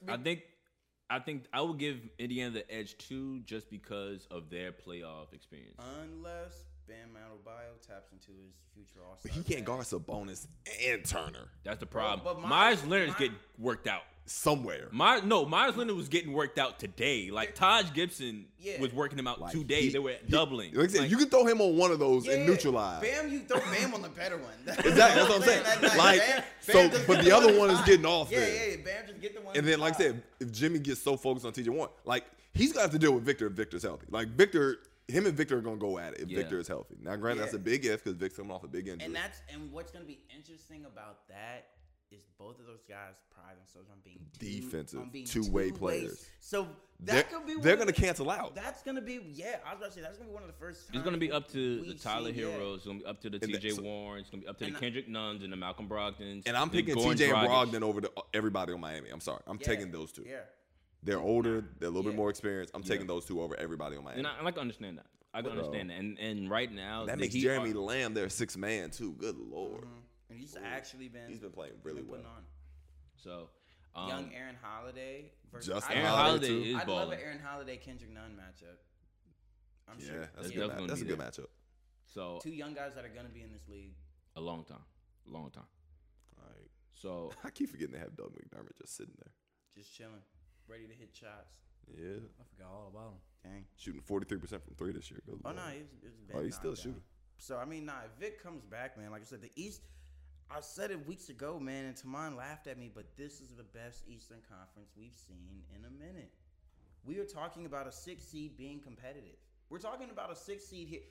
I think I would give Indiana the edge too, just because of their playoff experience. Unless Bam Adebayo taps into his future All-Star. But he can't guard Sabonis and Turner. That's the problem. But Myers Leonard's getting worked out somewhere. Myers Leonard was getting worked out today. Like, Taj Gibson was working him out today. They were doubling. Like I said, you can throw him on one of those and neutralize. Bam, you throw Bam on the better one. Exactly. That's what I'm saying. But the other one is getting off there. Yeah. Bam just get the one. And then, like I said, if Jimmy gets so focused on TJ Warren, like, he's going to have to deal with Victor if Victor's healthy. Like, him and Victor are going to go at it if Victor is healthy. Now, granted, that's a big if because Vic's coming off a big injury. And what's going to be interesting about that is both of those guys pride themselves on being defensive, two-way players. So that could be. They're going to cancel out. That's going to be. Yeah, I was about to say that's going to be one of the first. It's going to be up to the Tyler Heroes. It's going to be up to the T.J. Warrens. It's going to be up to the Kendrick Nuns and the Malcolm Brogdons. And I'm picking T.J. and Brogdon over everybody on Miami. I'm sorry, I'm taking those 2. Yeah, they're older. They're a little bit more experienced. I'm taking those 2 over everybody on Miami. And I like to understand that. I can understand that. And right now, that makes Jeremy Lamb their 6th man too. Good Lord. And he's actually been playing really well. So, young Aaron Holiday versus Aaron Holiday is I'd balling. love an Aaron Holiday Kendrick Nunn matchup. I'm sure that's a good matchup. So 2 young guys that are gonna be in this league a long time. All right. So I keep forgetting they have Doug McDermott just sitting there, just chilling, ready to hit shots. Yeah, I forgot all about him. Dang, shooting 43% from 3 this year. He's still a shooter. So I mean, if Vic comes back, man, like I said, the East. I said it weeks ago, man, and Taman laughed at me, but this is the best Eastern Conference we've seen in a minute. We are talking about a 6 seed being competitive. We're talking about a 6 seed here.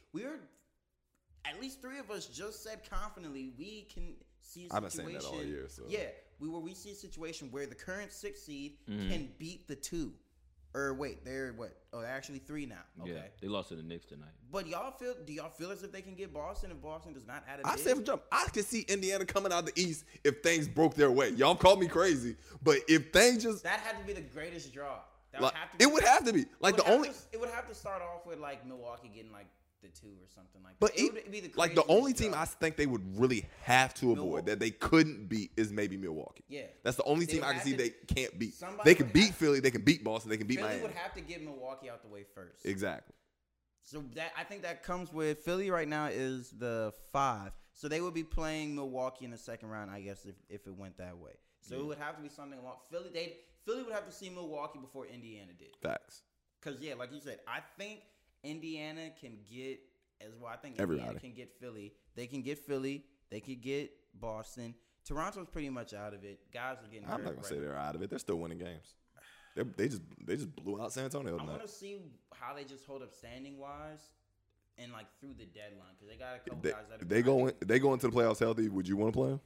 At least 3 of us just said confidently we can see a situation. I've been saying that all year. So. Yeah, we see a situation where the current 6 seed can beat the 2. Or wait, they're what? Oh, they're actually 3 now. Okay. Yeah, they lost to the Knicks tonight. But do y'all feel as if they can get Boston if Boston does not add a I said from jump, I could see Indiana coming out the East if things broke their way. Y'all call me crazy, but if things just that had to be the greatest draw. It would have to be. Like it would have to start off with like Milwaukee getting like the 2 or something like that. But it would be the only team I think they would really have to avoid that they couldn't beat is maybe Milwaukee. Yeah, that's the only team I can see they can't beat. They can beat Philly, they can beat Boston, they can beat Miami. Philly would have to get Milwaukee out the way first. Exactly. So I think that comes with Philly right now is the 5. So they would be playing Milwaukee in the second round, I guess, if it went that way. So it would have to be something along Philly. Philly would have to see Milwaukee before Indiana did. Facts. Because like you said, I think Indiana can get as well. I think Indiana can get Philly. They can get Philly. They could get Boston. Toronto's pretty much out of it. Guys are getting hurt. I'm not gonna say they're out of it. They're still winning games. They just blew out San Antonio. I want to see how they just hold up standing wise, and like through the deadline because they got a couple guys that if they go into the playoffs healthy. Would you want to play them?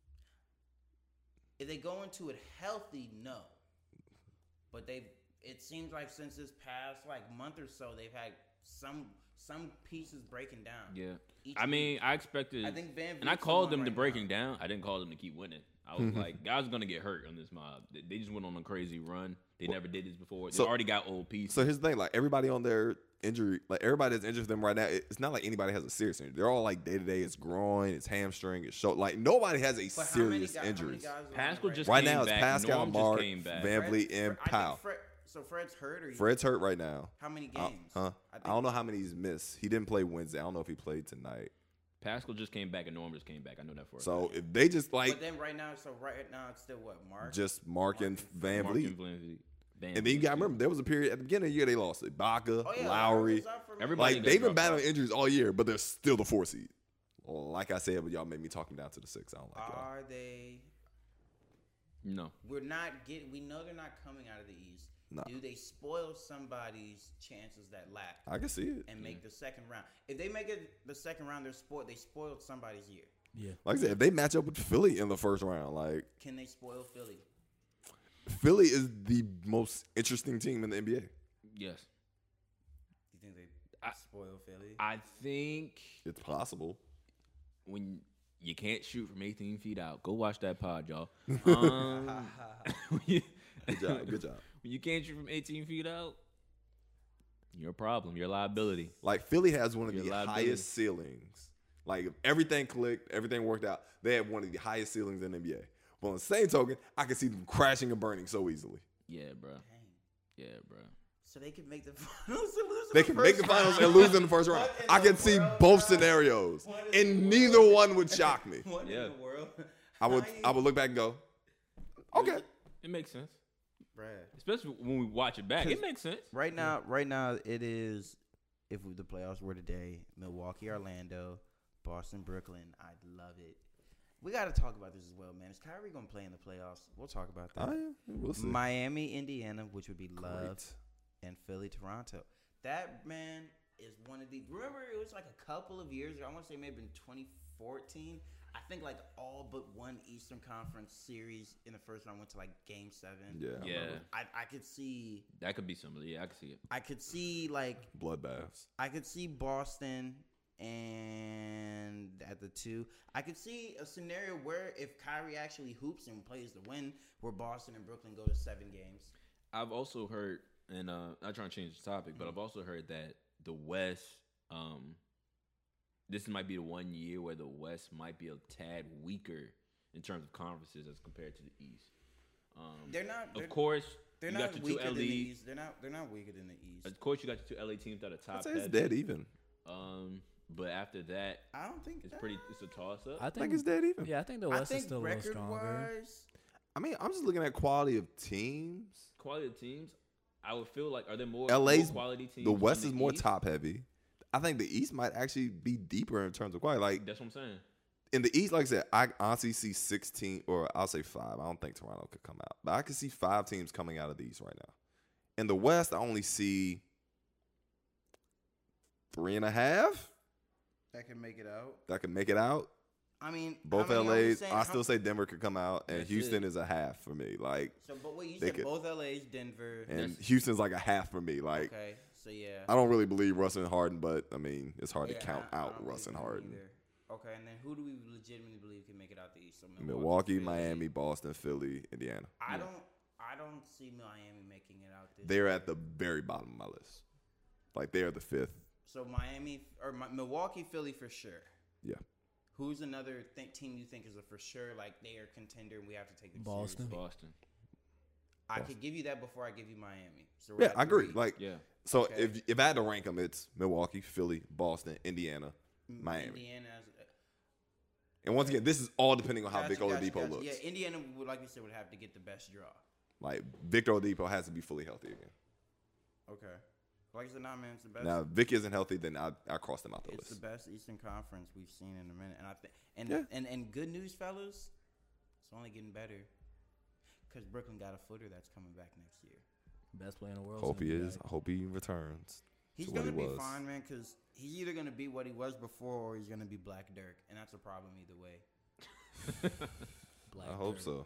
If they go into it healthy, no. But it seems like since this past like month or so, they've had some pieces breaking down. Yeah. I expected. I think and I called them to breaking down. I didn't call them to keep winning. I was like, guys are going to get hurt on this mob. They just went on a crazy run. They never did this before. They already got old pieces. So here's the thing. Like, everybody on their injury, like everybody that's injured them right now, it's not like anybody has a serious injury. They're all like day to day. It's groin, it's hamstring, it's shoulder. Like nobody has a serious injury. Pascal just right came now. It's back. Pascal, Norm Mark, just came back. VanVleet, and Powell. So Fred's hurt, or Fred's hurt right now. How many games? I don't know how many he's missed. He didn't play Wednesday. I don't know if he played tonight. Pascal just came back and Norm just came back. I know that for a fact. So if they just like, but then right now it's still what, Mark? Just Mark and VanVleet. And then you got to remember there was a period at the beginning of the year they lost Ibaka, Lowry. Everybody like they've been battling injuries all year, but they're still the 4 seed. Well, like I said, but y'all made me talk them down to the 6. I don't like y'all. Are they? No. We know they're not coming out of the East. Nah. Do they spoil somebody's chances that lack? I can see it. And make the second round. If they make it the second round, they spoiled somebody's year. Yeah. Like I said, if they match up with Philly in the first round, like can they spoil Philly? Philly is the most interesting team in the NBA. Yes. You think they spoil Philly? I think it's possible. When you can't shoot from 18 feet out, go watch that pod, y'all. Good job. When you can't shoot from 18 feet out, you're a problem. You're a liability. Like Philly has one of the highest ceilings. Like if everything clicked, everything worked out, they have one of the highest ceilings in the NBA. But on the same token, I can see them crashing and burning so easily. Yeah, bro. Yeah, bro. So they can make the finals and lose. They can make the finals and lose in the first round. I can see both scenarios, and neither one would shock me. What in the world? I would look back and go, okay, it makes sense. Brad. Especially when we watch it back, it makes sense. Right now, it is. If the playoffs were today, Milwaukee, Orlando, Boston, Brooklyn, I'd love it. We got to talk about this as well, man. Is Kyrie going to play in the playoffs? We'll talk about that. Oh, yeah. We'll see. Miami, Indiana, which would be Love, and Philly, Toronto. That, man, is one of the... Remember, it was like a couple of years ago. I want to say maybe in 2014. I think like all but one Eastern Conference series in the first round went to like Game 7. Yeah. I could see... That could be somebody. Yeah, I could see it. I could see like... Bloodbaths. I could see Boston... And at the 2, I could see a scenario where if Kyrie actually hoops and plays the win, where Boston and Brooklyn go to 7 games. I've also heard, and I'm not trying to change the topic, but I've also heard that the West, this might be the one year where the West might be a tad weaker in terms of conferences as compared to the East. They're not. Of course, they're you not got weaker your than the 2 LA. East. They're not weaker than the East. Of course, you got your 2 LA teams that are top. I'd say it's dead even. But after that, I don't think it's a toss up. I think it's dead even. Yeah, I think the West is still a little stronger. I mean, I'm just looking at quality of teams. Quality of teams, I would feel like are there more quality teams? The West is more top heavy. I think the East might actually be deeper in terms of quality. Like that's what I'm saying. In the East, like I said, I honestly see 16, or I'll say 5. I don't think Toronto could come out, but I could see 5 teams coming out of the East right now. In the West, I only see 3.5. That can make it out. I mean, both LAs. I still say Denver could come out, and Houston is a half for me. Like, so, but what you said, both LAs, Denver, and Houston's like a half for me. Like, okay, so yeah, I don't really believe Russ and Harden, but I mean, it's hard to count out Russ and Harden. Okay, and then who do we legitimately believe can make it out the East? So Milwaukee, Miami, Boston, Philly, Indiana. I don't see Miami making it out this. They're at the very bottom of my list. Like they're the 5th. So Miami or Milwaukee, Philly for sure. Yeah. Who's another team you think is a for sure? Like they are contender, and we have to take them Boston. Boston. I could give you that before I give you Miami. So yeah, I agree. Like So okay. if I had to rank them, it's Milwaukee, Philly, Boston, Indiana, Miami. Indiana. And once again, this is all depending on how Victor Oladipo looks. Yeah, Indiana would, like you said, would have to get the best draw. Like Victor Oladipo has to be fully healthy again. Okay. Like I said, nah, man, it's the best. Now, if Vic isn't healthy, then I cross them out the list. It's the best Eastern Conference we've seen in a minute, and I think, and good news, fellas, it's only getting better because Brooklyn got a footer that's coming back next year. Best player in the world. Hope he is. I hope he returns. He's gonna be fine, man, because he's either gonna be what he was before, or he's gonna be Black Dirk, and that's a problem either way. I hope so.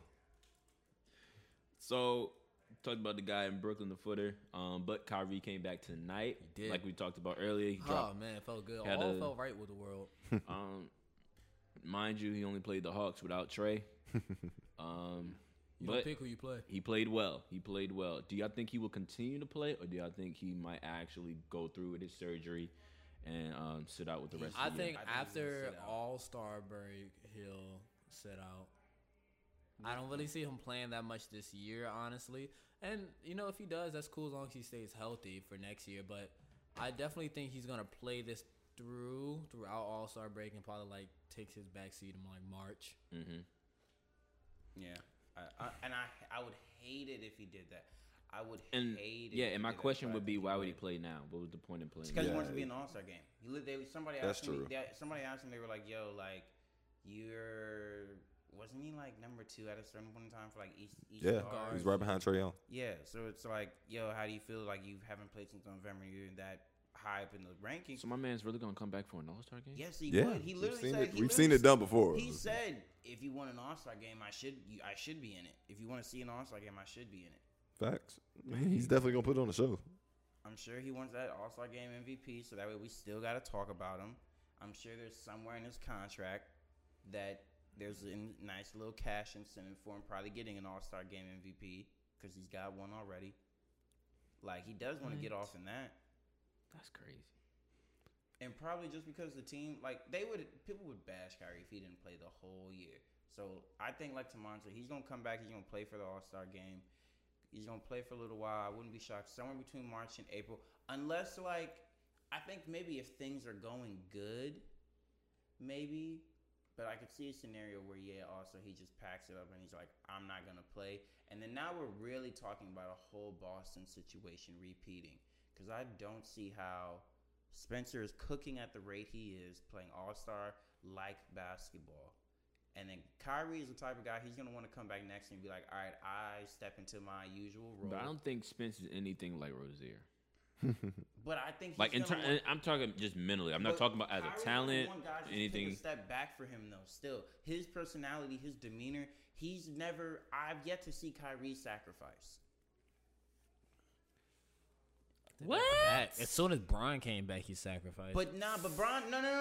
So. Talked about the guy in Brooklyn, the footer. But Kyrie came back tonight. He did. Like we talked about earlier. He dropped, man, it felt good. All felt right with the world. Mind you, he only played the Hawks without Trey. You don't pick who you play. He played well. Do y'all think he will continue to play, or do y'all think he might actually go through with his surgery and sit out with the rest of the year? I think after All-Star break, he'll sit out. I don't really see him playing that much this year, honestly. And, if he does, that's cool as long as he stays healthy for next year. But I definitely think he's going to play this throughout All-Star break and probably, takes his backseat in, March. Mm-hmm. Yeah. I would hate it if he did that. I would hate it. Yeah, and my question would be, why would he play now? What was the point in playing? Because he wants to be in the All-Star game. Somebody asked him, they were like, yo, wasn't he number 2 at a certain point in time for East Yeah, he's right behind Trae Young. Yeah, so it's like, yo, how do you feel you haven't played since November? You're that high up in the rankings. So my man's really gonna come back for an All-Star game? Yes, he would. He literally said we've seen it done before. He said, if you want an All-Star game, I should be in it. If you want to see an All-Star game, I should be in it. Facts. Man, he's definitely gonna put it on the show. I'm sure he wants that All-Star game MVP, so that way we still got to talk about him. I'm sure there's somewhere in his contract that there's a nice little cash incentive for him probably getting an All-Star game MVP because he's got one already. He does want to get off in that. That's crazy. And probably just because the team, people would bash Kyrie if he didn't play the whole year. So I think Tamonte, he's going to come back. He's going to play for the All-Star game. He's going to play for a little while. I wouldn't be shocked. Somewhere between March and April. Unless, I think maybe if things are going good, maybe. But I could see a scenario where, also he just packs it up and he's like, I'm not going to play. And then now we're really talking about a whole Boston situation repeating. Because I don't see how Spencer is cooking at the rate he is, playing All-Star like basketball. And then Kyrie is the type of guy, he's going to want to come back next and be like, all right, I step into my usual role. But I don't think Spence is anything like Rozier. But I think I'm talking just mentally. I'm not talking about as a talent, anything. Take a step back for him, though, still. His personality, his demeanor, I've yet to see Kyrie sacrifice. What? As soon as Bron came back, he sacrificed. But Bron,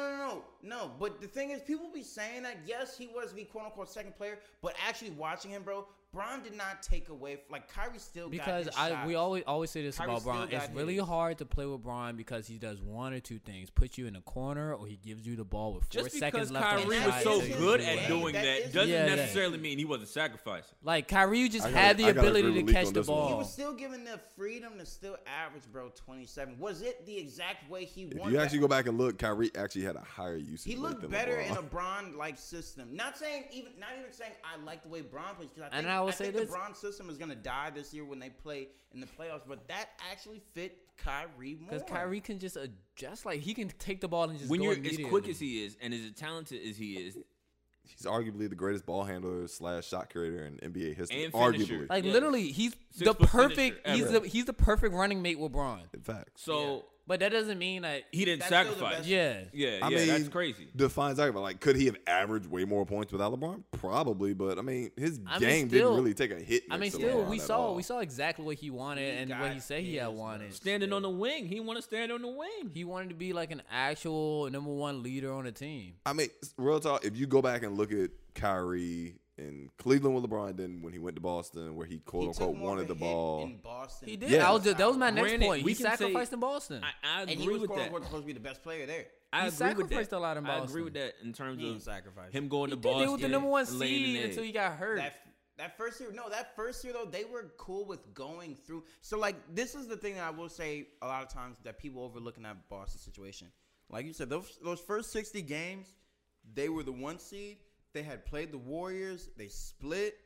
no. But the thing is, people be saying that, yes, he was the quote-unquote second player, but actually watching him, bro, Bron did not take away. Kyrie still got his shots. We always say this about Bron. It's really hard to play with Bron because he does one or two things: put you in a corner, or he gives you the ball with 4 seconds left. Just because Kyrie was so good at doing that doesn't necessarily mean he wasn't sacrificing. Kyrie just had the ability to catch the ball. He was still given the freedom to still average, bro, 27. Was it the exact way he wanted? If you actually go back and look, Kyrie actually had a higher usage. He looked better in a Bron-like system. Not even saying I like the way Bron plays, because I think the Bron system is going to die this year when they play in the playoffs, but that actually fit Kyrie more. Because Kyrie can just adjust. He can take the ball and just when go you're immediately. As quick as he is and as talented as he is, he's arguably the greatest ball handler / shot creator in NBA history. And arguably, literally, he's the perfect. He's the perfect running mate with Bron. In fact, so. But that doesn't mean that he didn't sacrifice. Yeah, I mean, that's crazy. Defines argument. Could he have averaged way more points without LeBron? Probably, but his game didn't really take a hit. We saw exactly what he wanted and what he said he had wanted. Standing on the wing, he wanted to stand on the wing. He wanted to be an actual number one leader on the team. Real talk. If you go back and look at Kyrie in Cleveland with LeBron, then when he went to Boston, where he quote unquote wanted the ball. In Boston, he did. Yeah. That was my next point. He sacrificed in Boston. I agree and he was with that. Supposed to be the best player there. I agree with that. A lot in Boston. I agree with that in terms of sacrifice. him going to Boston. He did with the number one seed until he got hurt. That first year, though, they were cool with going through. So this is the thing that I will say a lot of times that people overlook in that Boston situation. Like you said, those first 60 games, they were the 1 seed. They had played the Warriors. They split.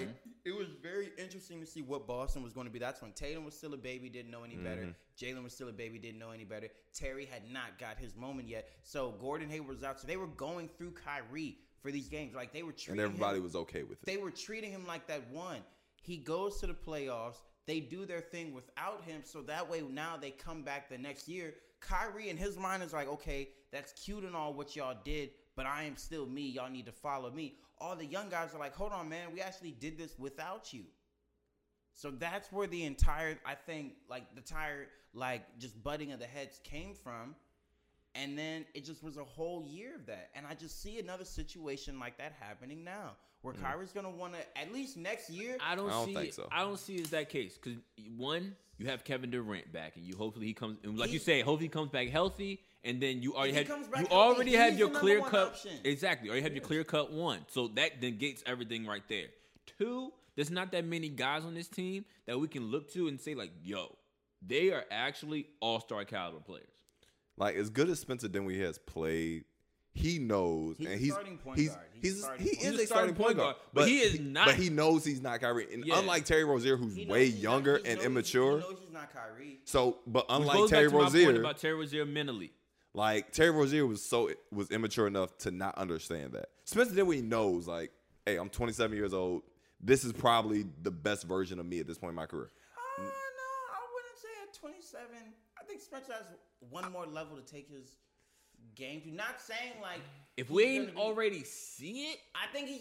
It was very interesting to see what Boston was going to be. That's when Tatum was still a baby, didn't know any better. Jalen was still a baby, didn't know any better. Terry had not got his moment yet. So Gordon Hayward was out. So they were going through Kyrie for these games. They were treating him. And everybody was okay with it. They were treating him like that one. He goes to the playoffs. They do their thing without him. So that way now they come back the next year. Kyrie in his mind is like, okay, that's cute and all what y'all did, but I am still me. Y'all need to follow me. All the young guys are like, hold on, man. We actually did this without you. So that's where the entire, I think, just butting of the heads came from. And then it just was a whole year of that. And I just see another situation like that happening now, where Kyrie's going to want to, at least next year. I don't think so. I don't see it as that case. Because, one, you have Kevin Durant back, and hopefully he comes, and like you say, hopefully he comes back healthy, and then you already have your clear cut. Exactly. You already have your clear cut one. So that negates everything right there. Two, there's not that many guys on this team that we can look to and say, like, yo, they are actually all-star caliber players. Like, as good as Spencer Dinwiddie has played, he knows, he's and a starting point guard. He is a starting point guard, but he is not. But he knows he's not Kyrie. And unlike Terry Rozier, who's way younger and immature, he knows he's not Kyrie. So, but unlike Terry Rozier, about Terry Rozier mentally, like Terry Rozier was immature enough to not understand that. Spencer Dinwiddie knows, like, hey, I'm 27 years old. This is probably the best version of me at this point in my career. No, I wouldn't say at 27. I think Spencer has one more level to take his game to. Not saying like if we ain't already see it. I think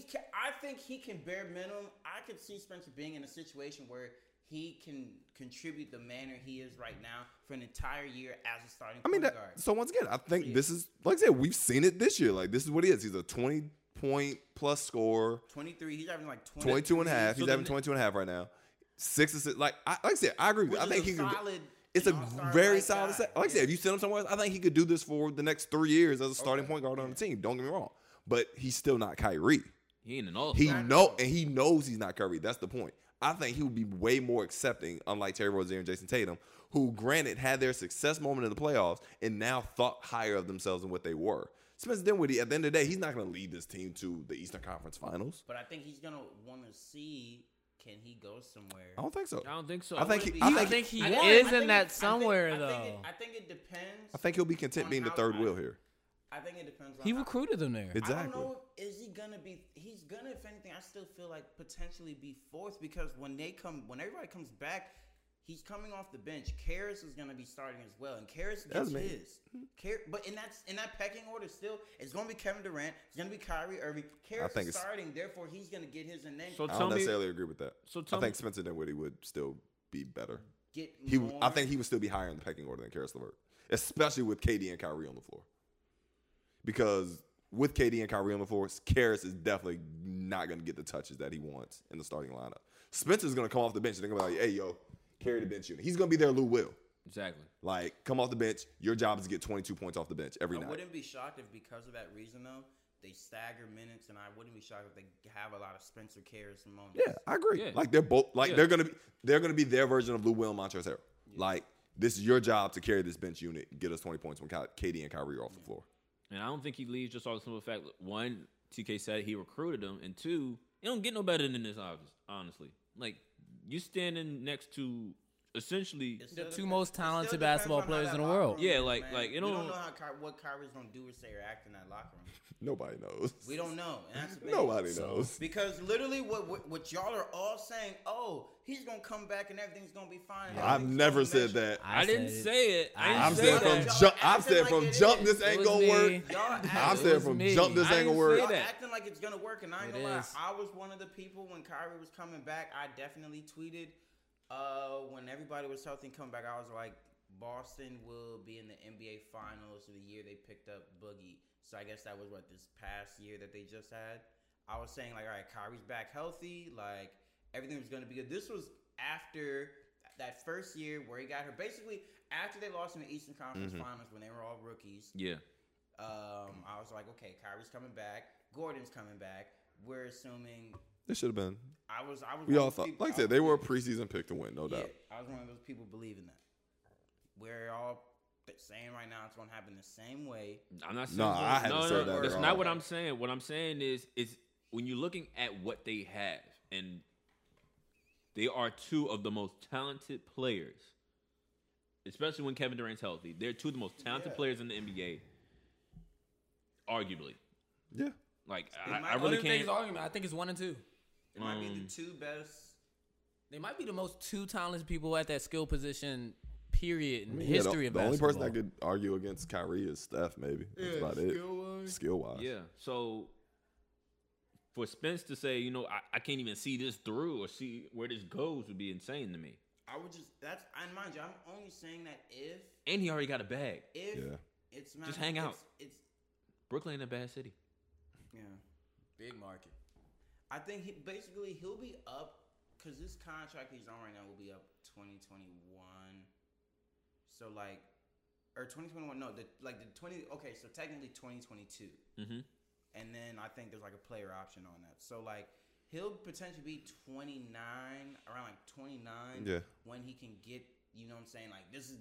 he can bare minimum. I could see Spencer being in a situation where he can contribute the manner he is right now for an entire year as a starting point guard. So once again, I think this is, like I said, we've seen it this year. Like, this is what he is. He's a 20-point-plus scorer. 23. He's having like 22 and a half. He's having 22 and a half right now. 6 assists. Like I said, I agree with you. I think he could. It's a very solid set. Like I said, if you send him somewhere else, I think he could do this for the next 3 years as a starting point guard on the team. Don't get me wrong. But he's still not Kyrie. He ain't an all-star. He knows he's not Kyrie. That's the point. I think he would be way more accepting, unlike Terry Rozier and Jason Tatum, who, granted, had their success moment in the playoffs and now thought higher of themselves than what they were. Spencer Dinwiddie, at the end of the day, he's not going to lead this team to the Eastern Conference Finals. But I think he's going to want to see, can he go somewhere? I don't think so. I think he is in that somewhere, though. I think it depends. I think he'll be content being the third wheel here. I think it depends on he recruited them there. Exactly. I don't know, is he going to be, he's going to, if anything, I still feel like potentially be fourth, because when everybody comes back, he's coming off the bench. Karras is going to be starting as well, and Karras gets his. But in that pecking order, still, it's going to be Kevin Durant. It's going to be Kyrie Irving. Karras is starting, therefore he's going to get his. And then I don't necessarily agree with that. I think Spencer Dinwiddie would still be better. I think he would still be higher in the pecking order than Karis LeVert, especially with KD and Kyrie on the floor. Because with KD and Kyrie on the floor, Karras is definitely not going to get the touches that he wants in the starting lineup. Spencer's going to come off the bench and they're going to be like, hey, yo, carry the bench unit. He's going to be there, Lou Will. Exactly. Like, come off the bench. Your job is to get 22 points off the bench every night. I wouldn't be shocked if, because of that reason, though, they stagger minutes, and I wouldn't be shocked if they have a lot of Spencer Karras moments. Yeah, I agree. Yeah. Like, they're both, like, they're gonna be their version of Lou Will and Montrezl Harrell. Yeah. Like, this is your job to carry this bench unit, get us 20 points when KD and Kyrie are off the floor. And I don't think he leaves just off the simple fact, one, TK said he recruited him, and two, it don't get no better than this, honestly. Like, you standing next to essentially the two most talented basketball players in the world. Yeah, like you don't know what Kyrie's gonna do or say or act in that locker room. Nobody knows. We don't know. And that's Nobody knows. Because literally what y'all are all saying, oh, he's going to come back and everything's going to be fine. I've never said that. I didn't say it. I've said from jump this ain't going to work. I've said from jump this ain't going to work. Y'all acting like it's going to work, and I ain't going to lie. I was one of the people when Kyrie was coming back. I definitely tweeted when everybody was healthy and coming back. I was like, Boston will be in the NBA Finals of the year they picked up Boogie. So I guess that was this past year that they just had. I was saying, like, all right, Kyrie's back healthy. Like, everything was going to be good. This was after that first year where he got her. Basically, after they lost in the Eastern Conference Finals when they were all rookies. Yeah. I was like, okay, Kyrie's coming back. Gordon's coming back. We're assuming. They should have been. We all thought. Like I said, they were a preseason pick to win, no doubt. I was one of those people believing that. We're all saying right now it's going to happen the same way. I'm not saying I haven't said that. That's not what I'm saying. What I'm saying is when you're looking at what they have, and they are two of the most talented players, especially when Kevin Durant's healthy. They're two of the most talented players in the NBA, arguably. Yeah. Like, I really can't. Think it's argument. I think it's 1 and 2. It might be the two best. They might be the most two talented people at that skill position. Period in history of basketball. The only person that could argue against Kyrie is Steph, maybe. That's about it. Skill-wise. Yeah. So for Spence to say, I can't even see this through or see where this goes would be insane to me. I would just and mind you, I'm only saying that if and he already got a bag. It's not, just hang out. It's Brooklyn ain't a bad city. Yeah, big market. I think he'll be up because this contract he's on right now will be up 2021. So like, or 2021. No, the 20. Okay, so technically 2022. Mm-hmm. And then I think there's like a player option on that. So like he'll potentially be 29, around like 29. Yeah. When he can get, you know what I'm saying? Like this is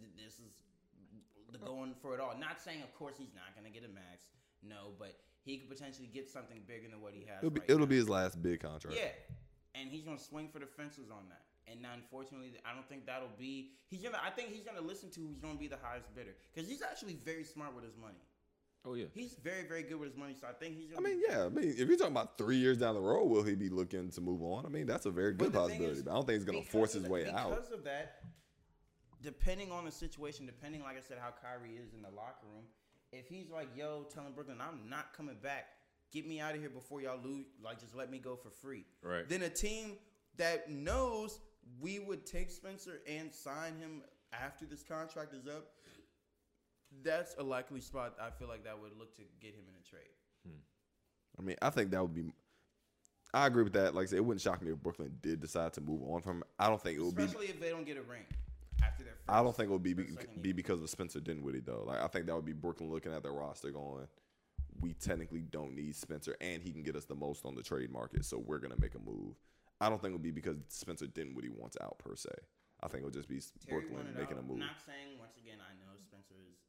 the going for it all. Not saying of course he's not gonna get a max. No, but he could potentially get something bigger than what he has. It'll be his last big contract. Yeah. And he's gonna swing for the fences on that. And now, unfortunately, I don't think that'll be. I think he's gonna listen to who's gonna be the highest bidder because he's actually very smart with his money. Oh yeah, he's very, very good with his money. So I think he's. If you're talking about 3 years down the road, will he be looking to move on? I mean, that's a very good possibility. But I don't think he's gonna force his way out. Because of that, depending on the situation, like I said, how Kyrie is in the locker room, if he's like, "Yo, telling Brooklyn, I'm not coming back. Get me out of here before y'all lose. Like, just let me go for free." Right. Then a team that knows we would take Spencer and sign him after this contract is up, that's a likely spot I feel like that would look to get him in a trade. I mean, I think that would be. I agree with that. Like I said, it wouldn't shock me if Brooklyn did decide to move on from him. I don't think it would be. Especially if they don't get a ring after their first. I don't think it would be because of Spencer Dinwiddie, though. Like, I think that would be Brooklyn looking at their roster going, we technically don't need Spencer, and he can get us the most on the trade market, so we're going to make a move. I don't think it would be because Spencer Dinwiddie wants out, per se. I think it would just be Brooklyn making a move. I'm not saying, once again, I know Spencer is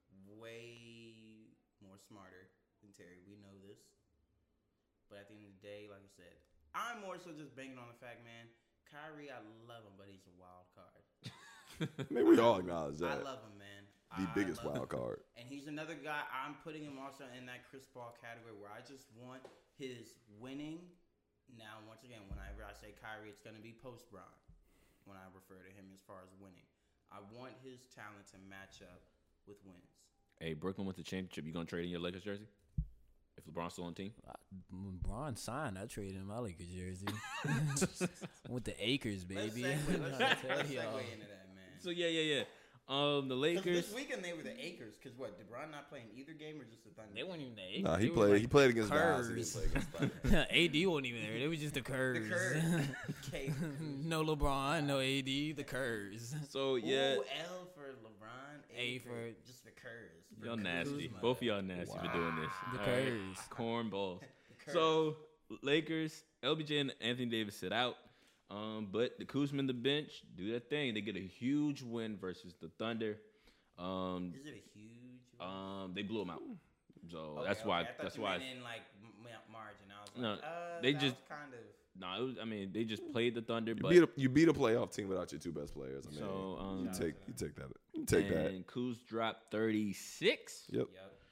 way more smarter than Terry. We know this. But at the end of the day, like I said, I'm more so just banging on the fact, man, Kyrie, I love him, but he's a wild card. I mean, we all acknowledge that. I love him, man. The biggest wild card. And he's another guy, I'm putting him also in that Chris Paul category where I just want his winning. Now, once again, whenever I say Kyrie, it's going to be post-Bron when I refer to him as far as winning. I want his talent to match up with wins. Hey, Brooklyn wins the championship. You going to trade in your Lakers jersey? If LeBron's still on the team? When Bron signed, I traded in my Lakers jersey. With the acres, baby. Let's segue into that, man. So, yeah. The Lakers. This weekend they were the Acres. Because what? Did Bron not play in either game or just the Thunder? They weren't even the Acres. No, he played against Dallas. He didn't play against Thunder. AD wasn't even there. They was just the Curves. The Curves. No LeBron, no AD, the Curves. So, yeah. Ooh, L for LeBron, A for just the Curves. Y'all nasty. Both of y'all nasty for doing this. The Curves. Corn balls. So, Lakers, LBJ and Anthony Davis sit out. But the Kuzma and the bench do their thing. They get a huge win versus the Thunder. Is it a huge win? They blew them out. So okay, that's why. I That's why. in like margin. I was like, No, they just kind of. No, they just played the Thunder. You beat a playoff team without your two best players. I mean, so you take that. You take that. And Kuz dropped 36. Yep.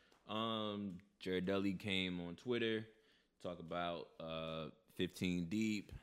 Jared Dudley came on Twitter, talk about 15 deep.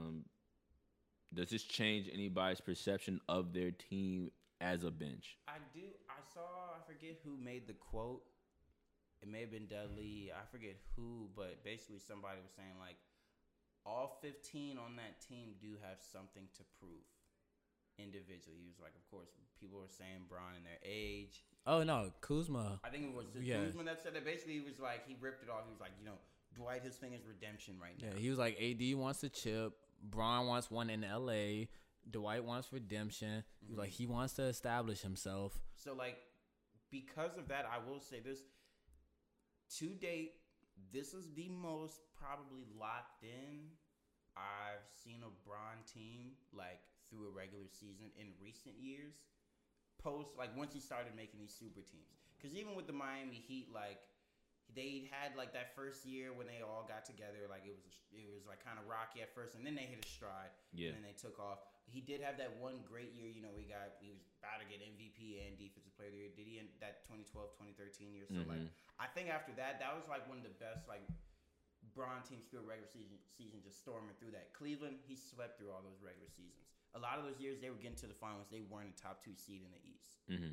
Does this change anybody's perception of their team as a bench? I forget who made the quote. It may have been Dudley. I forget who, but basically somebody was saying like, all 15 on that team do have something to prove individually. He was like, of course, people were saying Bron and their age. Oh, no, Kuzma. I think it was Kuzma that said that. Basically, he was like, he ripped it off. He was like, Dwight, his thing is redemption right now. Yeah, he was like, AD wants a chip. Bron wants one in LA. Dwight wants redemption. He was like, he wants to establish himself. So, like, because of that, I will say this. To date, this is the most probably locked in I've seen a Bron team, like, through a regular season in recent years. Once he started making these super teams. Because even with the Miami Heat, like, they had like that first year when they all got together, like it was like kind of rocky at first, and then they hit a stride, and then they took off. He did have that one great year, he was about to get MVP and Defensive Player of the Year. Did he in that 2012-2013 year? So like, I think after that was like one of the best like Bron teams through a regular season, just storming through that. Cleveland, he swept through all those regular seasons. A lot of those years they were getting to the finals, they weren't a top 2 seed in the East.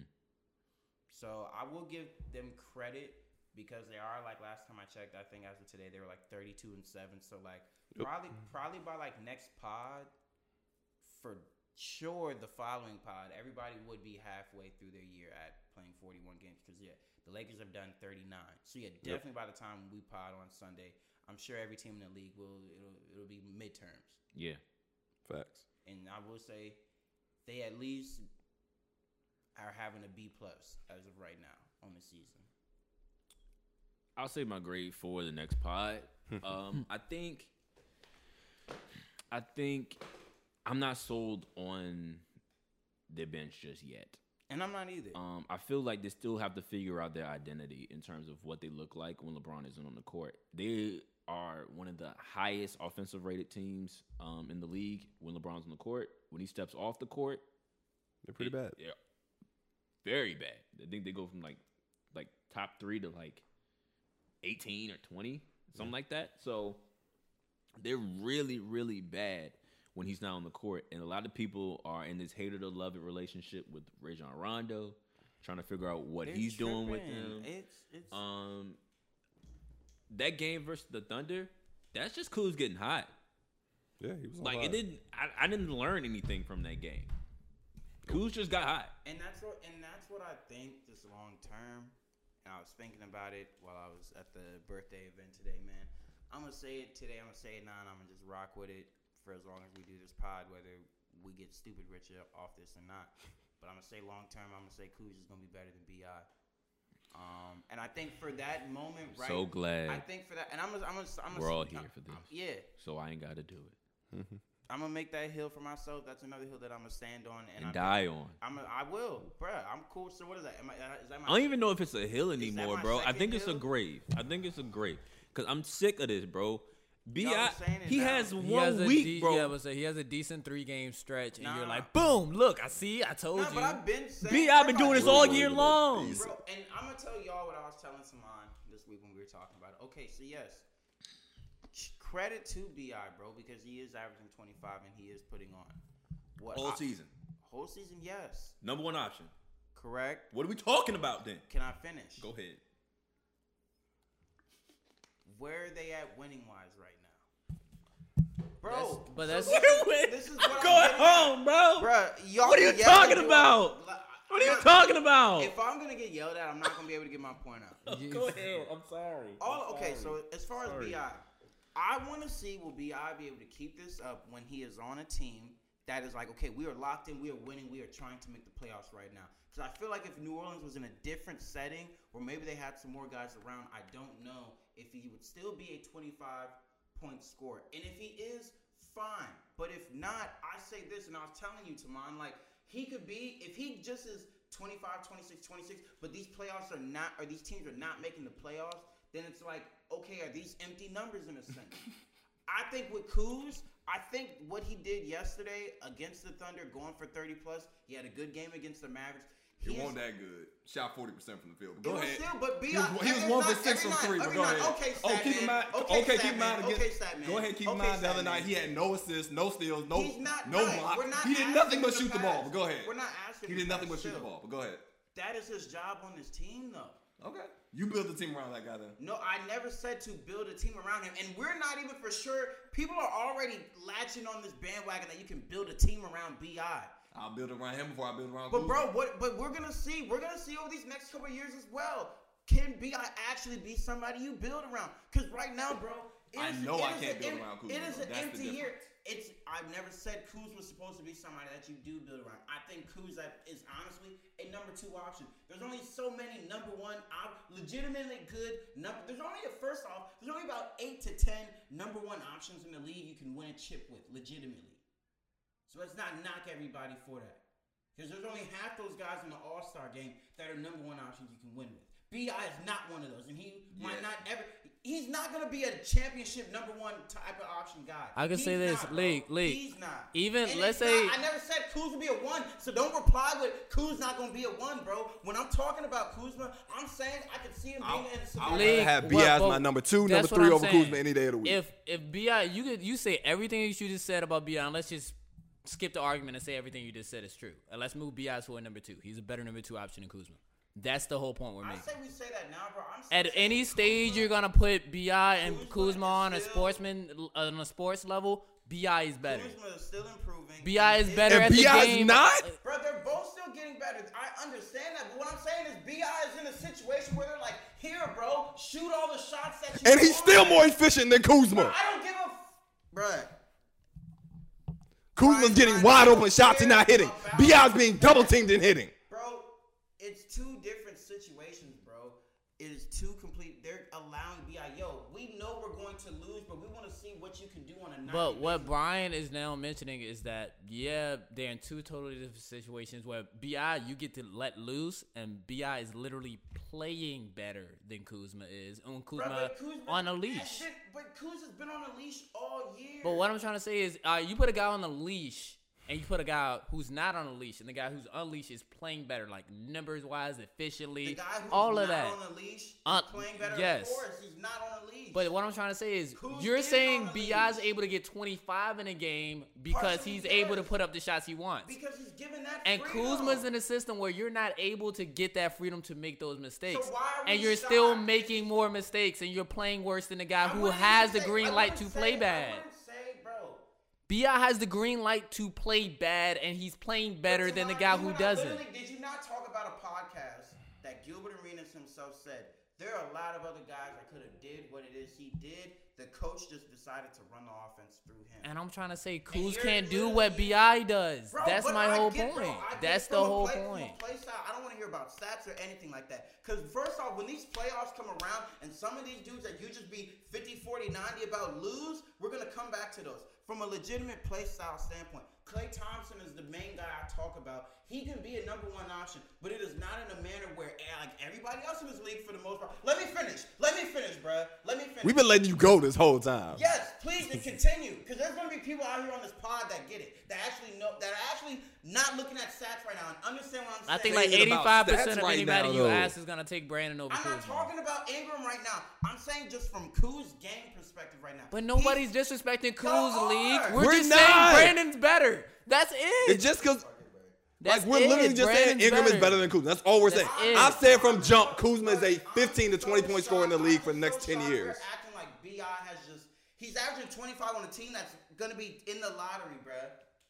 So I will give them credit. Because they are, like, last time I checked, I think as of today, they were, like, 32-7. So, like, probably by, like, next pod, for sure the following pod, everybody would be halfway through their year at playing 41 games. Because, The Lakers have done 39. So yeah, definitely by the time we pod on Sunday, I'm sure every team in the league it'll be midterms. Yeah, facts. And I will say, they at least are having a B+ as of right now on the season. I'll say my grade for the next pod. I think I'm not sold on their bench just yet. And I'm not either. I feel like they still have to figure out their identity in terms of what they look like when LeBron isn't on the court. They are one of the highest offensive rated teams in the league when LeBron's on the court. When he steps off the court, they're pretty bad. Yeah, very bad. I think they go from like top 3 to like 18 or 20, something like that. So they're really, really bad when he's not on the court. And a lot of people are in this hate it or love it relationship with Rajon Rondo, trying to figure out what he's doing with him. It's that game versus the Thunder, that's just Kuz getting hot. Yeah, he was like, it didn't. I didn't learn anything from that game. Kuz just got hot. And that's what I think this long term. And I was thinking about it while I was at the birthday event today, man. I'm gonna say it today. I'm gonna say it now, and I'm gonna just rock with it for as long as we do this pod, whether we get stupid rich off this or not. But I'm gonna say long term, I'm gonna say Kuz is gonna be better than B.I. And I think for that moment, right? So glad. I think for that, and I'm we're all here for this. Yeah. So I ain't got to do it. I'm gonna make that hill for myself. That's another hill that I'm gonna stand on and die on. I will, bro. I'm cool. So what is that? Is that my? I don't even know if it's a hill anymore, bro. I think it's a grave. Because I'm sick of this, bro. B.I. He has one week, bro. Yeah, but he has a decent 3-game stretch, and you're like, boom, look, I told you. But I've been saying, B.I. been doing this all year long. Bro, and I'm going to tell y'all what I was telling Saman this week when we were talking about it. Okay, so yes, credit to B.I., bro, because he is averaging 25, and he is putting on. Whole season. Whole season, yes. Number 1 option. Correct. What are we talking about then? Can I finish? Go ahead. Where are they at winning-wise right now? Bro, this is what I'm going home, bro. Bro, y'all what are you talking about? What are you talking about? If I'm going to get yelled at, I'm not going to be able to get my point out. Go ahead. I'm sorry. Okay, so as far as B.I., I want to see will B.I. be able to keep this up when he is on a team that is like, okay, we are locked in, we are winning, we are trying to make the playoffs right now. Because I feel like if New Orleans was in a different setting, or maybe they had some more guys around, I don't know if he would still be a 25-point scorer. And if he is, fine. But if not, I say this, and I was telling you, Taman, like, he could be, if he just is 25, 26, 26, but these playoffs are not, or these teams are not making the playoffs, then it's like, okay, are these empty numbers in a sense? I think with Kuz, I think what he did yesterday against the Thunder, going for 30+, he had a good game against the Mavericks. He wasn't that good. Shot 40% from the field. Go ahead. Still, but he was 1 for 6 from 3. But go ahead. Keep in mind. Go ahead. Keep in mind the other night he had no assists, no steals, no blocks. He did nothing but shoot the ball. But go ahead. We're not asking. He did nothing but shoot the ball. But go ahead. That is his job on this team, though. Okay. You build the team around that guy then. No, I never said to build a team around him. And we're not even for sure. People are already latching on this bandwagon that you can build a team around B.I. I'll build around him before I build around But Kuz. But we're gonna see over these next couple of years as well. Can B.I. actually be somebody you build around? Because right now, bro, I can't build around Kuz. It is an empty year. I've never said Kuz was supposed to be somebody that you do build around. I think Kuz is honestly a number 2 option. There's only so many number 1 legitimately good there's only about 8 to 10 number 1 options in the league you can win a chip with legitimately. So let's not knock everybody for that. Because there's only half those guys in the All-Star game that are number 1 options you can win with. B.I. is not one of those. And he might not ever... He's not going to be a championship number 1 type of option guy. I can say this. League. He's not. Even, and let's say... I never said Kuz would be a 1, so don't reply with Kuz not going to be a 1, bro. When I'm talking about Kuzma, I'm saying I can see him being in some... I'll have B.I. as my number 2, number 3 over Kuzma any day of the week. If B.I. You say everything you just said about B.I., and let's just... skip the argument and say everything you just said is true. And let's move B.I. to a number 2. He's a better number 2 option than Kuzma. That's the whole point we're making. I say we say that now, bro. At any stage you're gonna put B.I. and Kuzma on a sports level, B.I. is better. Kuzma is still improving. B.I. is better at the game. Not? Bro, they're both still getting getting better. I understand that. But what I'm saying is B.I. is in a situation where they're like, here, bro, shoot all the shots that you And he's still more efficient than Kuzma. Bro, I don't give a bruh. Kuzma's getting wide open shots and not hitting. B.I.'s being double teamed and hitting. Bro, it's two different situations, bro. It is two complete. They're allowing B.I. Yo, we know we're going to lose, but we want to see what you can do on a night. But what Brian is now mentioning is that, yeah, they're in two totally different situations where B.I. you get to let loose, and B.I. is literally playing better than Kuzma is. And Kuzma on a leash. But Kuzma's been on a leash all year. But what I'm trying to say is, you put a guy on a leash, and you put a guy who's not on a leash, and the guy who's on a leash is playing better, like numbers-wise, efficiently, the guy who's all not of that. On a leash is playing better. Yes. Of course, he's not on a leash. But what I'm trying to say is, Kuz you're is saying on a B.I.'s leash. able to get 25 in a game because Partially, he's yes. able to put up the shots he wants. Because he's given that And freedom. Kuzma's in a system where you're not able to get that freedom to make those mistakes. So why are we and you're shocked? still making more mistakes, and you're playing worse than the guy who has the green light to play bad. I wouldn't say, bro. B.I. has the green light to play bad, and he's playing better than the guy who doesn't. Did you not talk about a podcast that Gilbert Arenas himself said? There are a lot of other guys that could have did what it is he did. The coach just decided to run the offense through him. And I'm trying to say, Kuz can't do what B.I. does. Bro, That's my whole point. That's the whole From point. a play style, I don't want to hear about stats or anything like that. Because first off, when these playoffs come around and some of these dudes that you just be 50, 40, 90 about lose, we're going to come back to those. From a legitimate play style standpoint, Klay Thompson is the main guy I talk about. He can be a number one option, but it is not in a manner where like everybody else in this league for the most part. Let me finish, bruh. Let me finish. We've been letting you go this whole time. Yes, please, and continue. Because there's going to be people out here on this pod that get it. That actually know, that are actually not looking at stats right now and understand what I'm saying. I think like 85% of anybody you ask is going to take Brandon over Kuzma. I'm not talking about Ingram right now. I'm saying just from Kuz's game perspective right now. But nobody's disrespecting Kuz League. We're just not saying Brandon's better. That's it. It's just because... That's like, we're literally just saying Ingram is better than Kuzma. That's all we're saying. I've said from jump, Kuzma is a 15 to 20 point scorer in the league for the next 10 years. Acting like B.I. has just... He's averaging 25 on a team that's going to be in the lottery, bruh.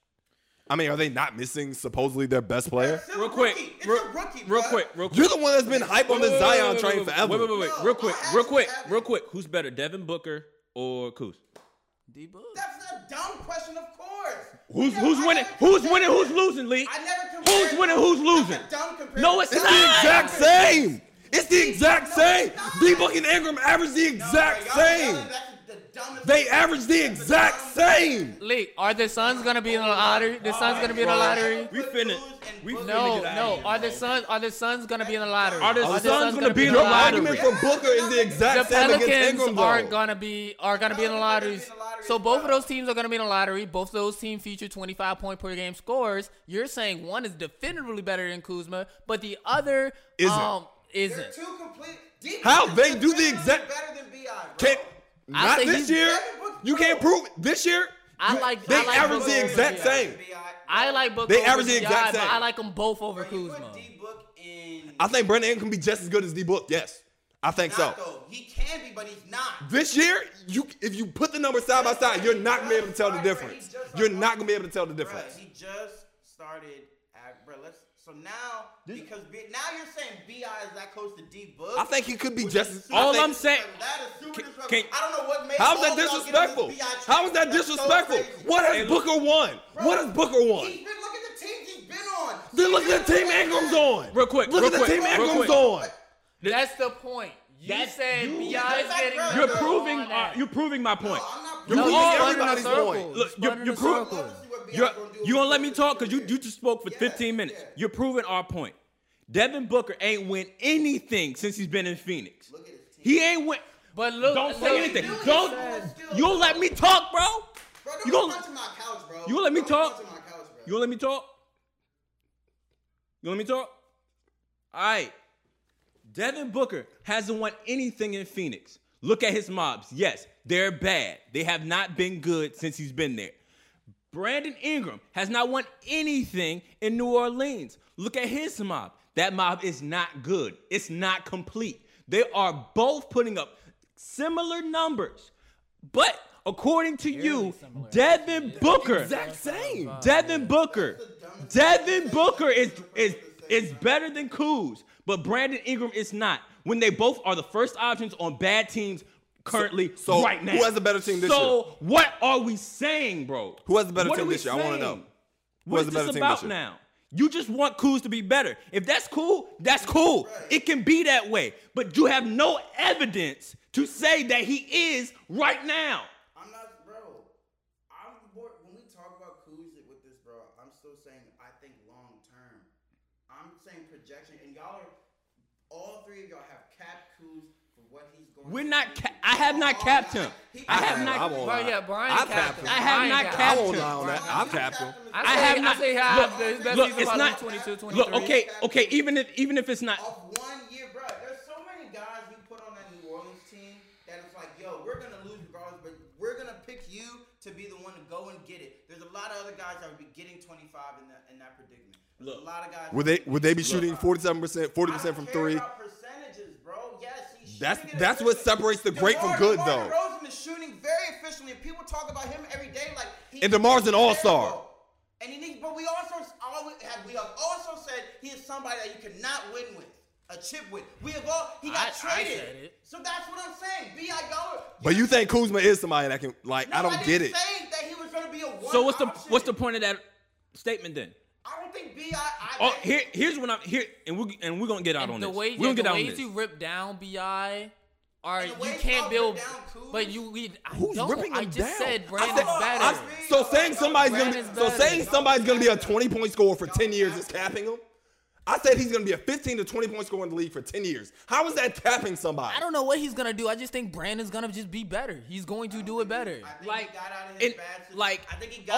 I mean, are they not missing supposedly their best player? Real quick. Real quick. You're the one that's been hyped on the Zion train forever. Wait. Real quick. Who's better, Devin Booker or Kuz? D-Book. That's a dumb question, of course. Who's winning? Who's winning? Who's losing, Lee? Who's winning? Who's losing? No, it's It's not. the exact same. It's the exact same. D-Book and Ingram average the exact same. They average the exact same. Lee, are the Suns gonna be in the lottery? The Suns gonna be in the lottery? We finna. No. Are the Suns gonna be in the lottery? Are the Suns gonna be in Your the lottery? argument for Booker is the The exact same against Pelicans Ingram, are though. gonna be in the lotteries. So both of those teams are gonna be in the lottery. Both of those teams feature 25 point per game scores. You're saying one is definitively better than Kuzma, but the other isn't. They're two complete. How? They do the exact. Better than B.I., bro. Can't, not this year. You can't prove it. This year. They average the exact same. I like Booker. They over average the exact B.I., same. but I like them both over Bro, you Kuzma. put D-Book in. I think Brandon Ingram can be just as good as D-Book. Yes, I think so. Though. He can be, but he's not. This year, if you put the numbers side by side, you're not gonna be able to tell the difference. You're not gonna be able to tell the difference. Bruh, he just started. So now, because now you're saying B.I. is that close to D-Book. I think he could be just as. All I'm saying. That is super disrespectful. Can- I don't know what made. How's that disrespectful? How is that disrespectful? What has Booker won? What has Booker won? He's been looking at the teams he's been on. Then look at the team Ingram's on. Real quick. Look at the team Ingram's on. That's the point. You said B.I. is getting. You're proving my point. You're proving everybody's point. Look, you're proving. You gonna let me talk? Because you just spoke for 15 minutes. You're proving our point. Devin Booker ain't win anything since he's been in Phoenix. He ain't win. But look, Don't say anything. You don't let me talk, bro. You gonna let me talk? You gonna let me talk? You let me talk? All right. Devin Booker hasn't won anything in Phoenix. Look at his mobs. Yes, they're bad. They have not been good since he's been there. Brandon Ingram has not won anything in New Orleans. Look at his mob. That mob is not good. It's not complete. They are both putting up similar numbers. But according to you, Devin Booker. Exact same. Devin Booker Devin Booker is better than Kuz, but Brandon Ingram is not. When they both are the first options on bad teams currently right now. Who has the better team this year? So what are we saying, bro? Who has the better team this year? I want to know. What's this about now? You just want Kuz to be better. If that's cool, that's cool. Right. It can be that way. But you have no evidence to say that he is right now. I'm not, bro. When we talk about Kuz with this, bro, I'm still saying I think long term. I'm saying projection, and all three of y'all have capped Kuz for what he's going. We're not. I have not capped him. I have not. Brian capped him. I have not capped him. I've capped him. I have not. Look, it's not 22, 23. Look, okay. Even if it's not. Of 1 year, bro. There's so many guys you put on that New Orleans team that it's like, yo, we're gonna lose regardless, but we're gonna pick you to be the one to go and get it. There's a lot of other guys that would be getting 25 in that predicament. There's a lot of guys. Would they be shooting 47%, 40% from three? About percentages, bro. Yes, he's that's what separates the great from good, though. DeMar DeRozan is shooting very efficiently, and people talk about him every day like. And DeMar's an all-star. And but we have also said he is somebody that you cannot win with, a chip with. He got traded. So that's what I'm saying. B.I. Dollar. But you think Kuzma is somebody that can I don't get it. Saying that he was going to be a one. So what's the point of that statement then? I don't think B.I. Here's what I'm here, and we're gonna get out on this. We're gonna get out on this. The ways you rip down B.I. You can't build, but who's ripping him down? I just said Brandon's better. So saying somebody's gonna be a 20-point scorer for 10 years is capping him. I said he's gonna be a 15 to 20-point scorer in the league for 10 years. How is that capping somebody? I don't know what he's gonna do. I just think Brandon's gonna just be better. He's going to do it better. I think he got out of his bad situation. I think he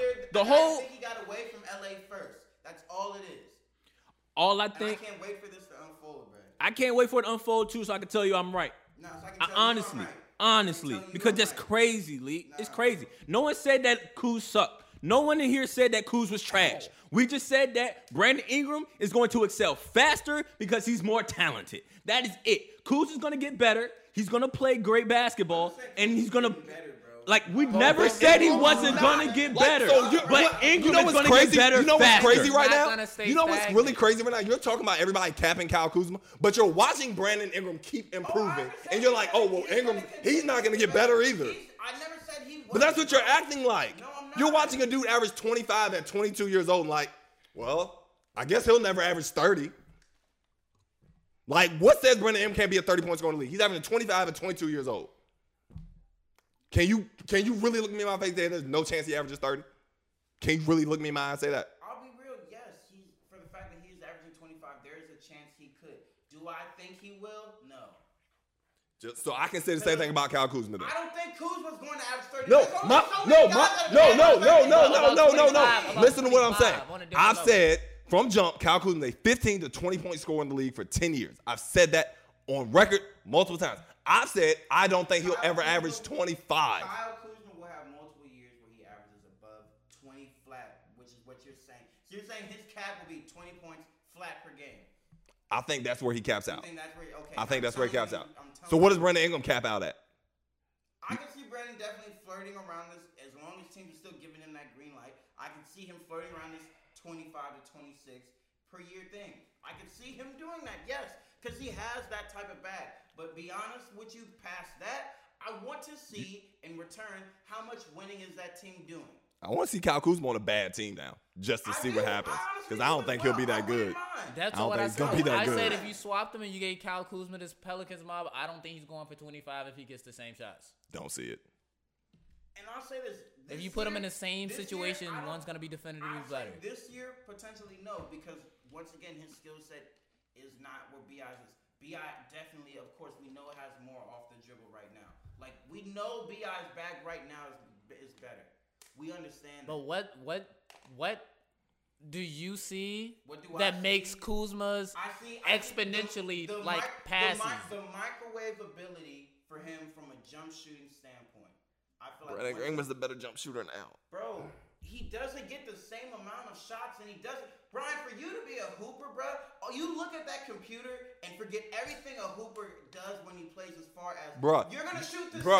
got away from LA first. That's all it is. I think. I can't wait for this to unfold, bro. I can't wait for it to unfold too, so I can tell you I'm right. No, so I can tell you Honestly, because that's crazy, Lee. It's crazy. No one said that Kuz sucked. No one in here said that Kuz was trash. We just said that Brandon Ingram is going to excel faster because he's more talented. That is it. Kuz is going to get better. He's going to play great basketball, and he's going to... Like, we never said he wasn't going to get better. But Ingram is going to get better. You know what's crazy right now? You know what's really crazy right now? You're talking about everybody capping Kyle Kuzma, but you're watching Brandon Ingram keep improving. And you're like, oh, well, Ingram, he's not going to get better either. I never said he was. But that's what you're acting like. No, I'm not. You're watching a dude average 25 at 22 years old and like, well, I guess he'll never average 30. Like, what says Brandon Ingram can't be a 30-point scorer in the league? He's averaging 25 at 22 years old. Can you really look me in my face and say there's no chance he averages 30? Can you really look me in my eye and say that? I'll be real, yes. For the fact that he's averaging 25, there is a chance he could. Do I think he will? No. So I can say the same thing about Kyle Kuzma. I don't think Kuz was going to average 30. No. Listen to what I'm saying. I've said from jump, Kyle Kuzma is a 15 to 20-point scorer in the league for 10 years. I've said that on record multiple times. I've said I don't think he'll ever average 25. Kyle Kuzma will have multiple years where he averages above 20 flat, which is what you're saying. So you're saying his cap will be 20 points flat per game. I think that's where he caps out. I think that's where he caps out. So what does Brandon Ingram cap out at? I can see Brandon definitely flirting around this as long as teams are still giving him that green light. I can see him flirting around this 25 to 26 per year thing. I can see him doing that, yes, because he has that type of bag. But be honest with you, past that, I want to see in return how much winning is that team doing. I want to see Kyle Kuzma on a bad team now, just to see what happens. Because I don't think he'll be that good. That's what I said. I said if you swapped him and you gave Kyle Kuzma this Pelicans mob, I don't think he's going for 25 if he gets the same shots. Don't see it. And I'll say this. If you put him in the same situation, one's going to be definitively better. This year, potentially no, because once again, his skill set is not what B.I.'s is. B.I. definitely, of course, we know has more off the dribble right now. Like, we know B.I.'s bag right now is better. We understand that. But what do you see that makes Kuzma's exponentially passes? The microwave ability for him from a jump shooting standpoint. I feel like Brandon Ingram's the better jump shooter now. Bro, he doesn't get the same amount of shots, and he doesn't. Brian, for you to be a hooper, bro, you look at that computer and forget everything a hooper does when he plays as far as. Bro, you're gonna shoot the same. You're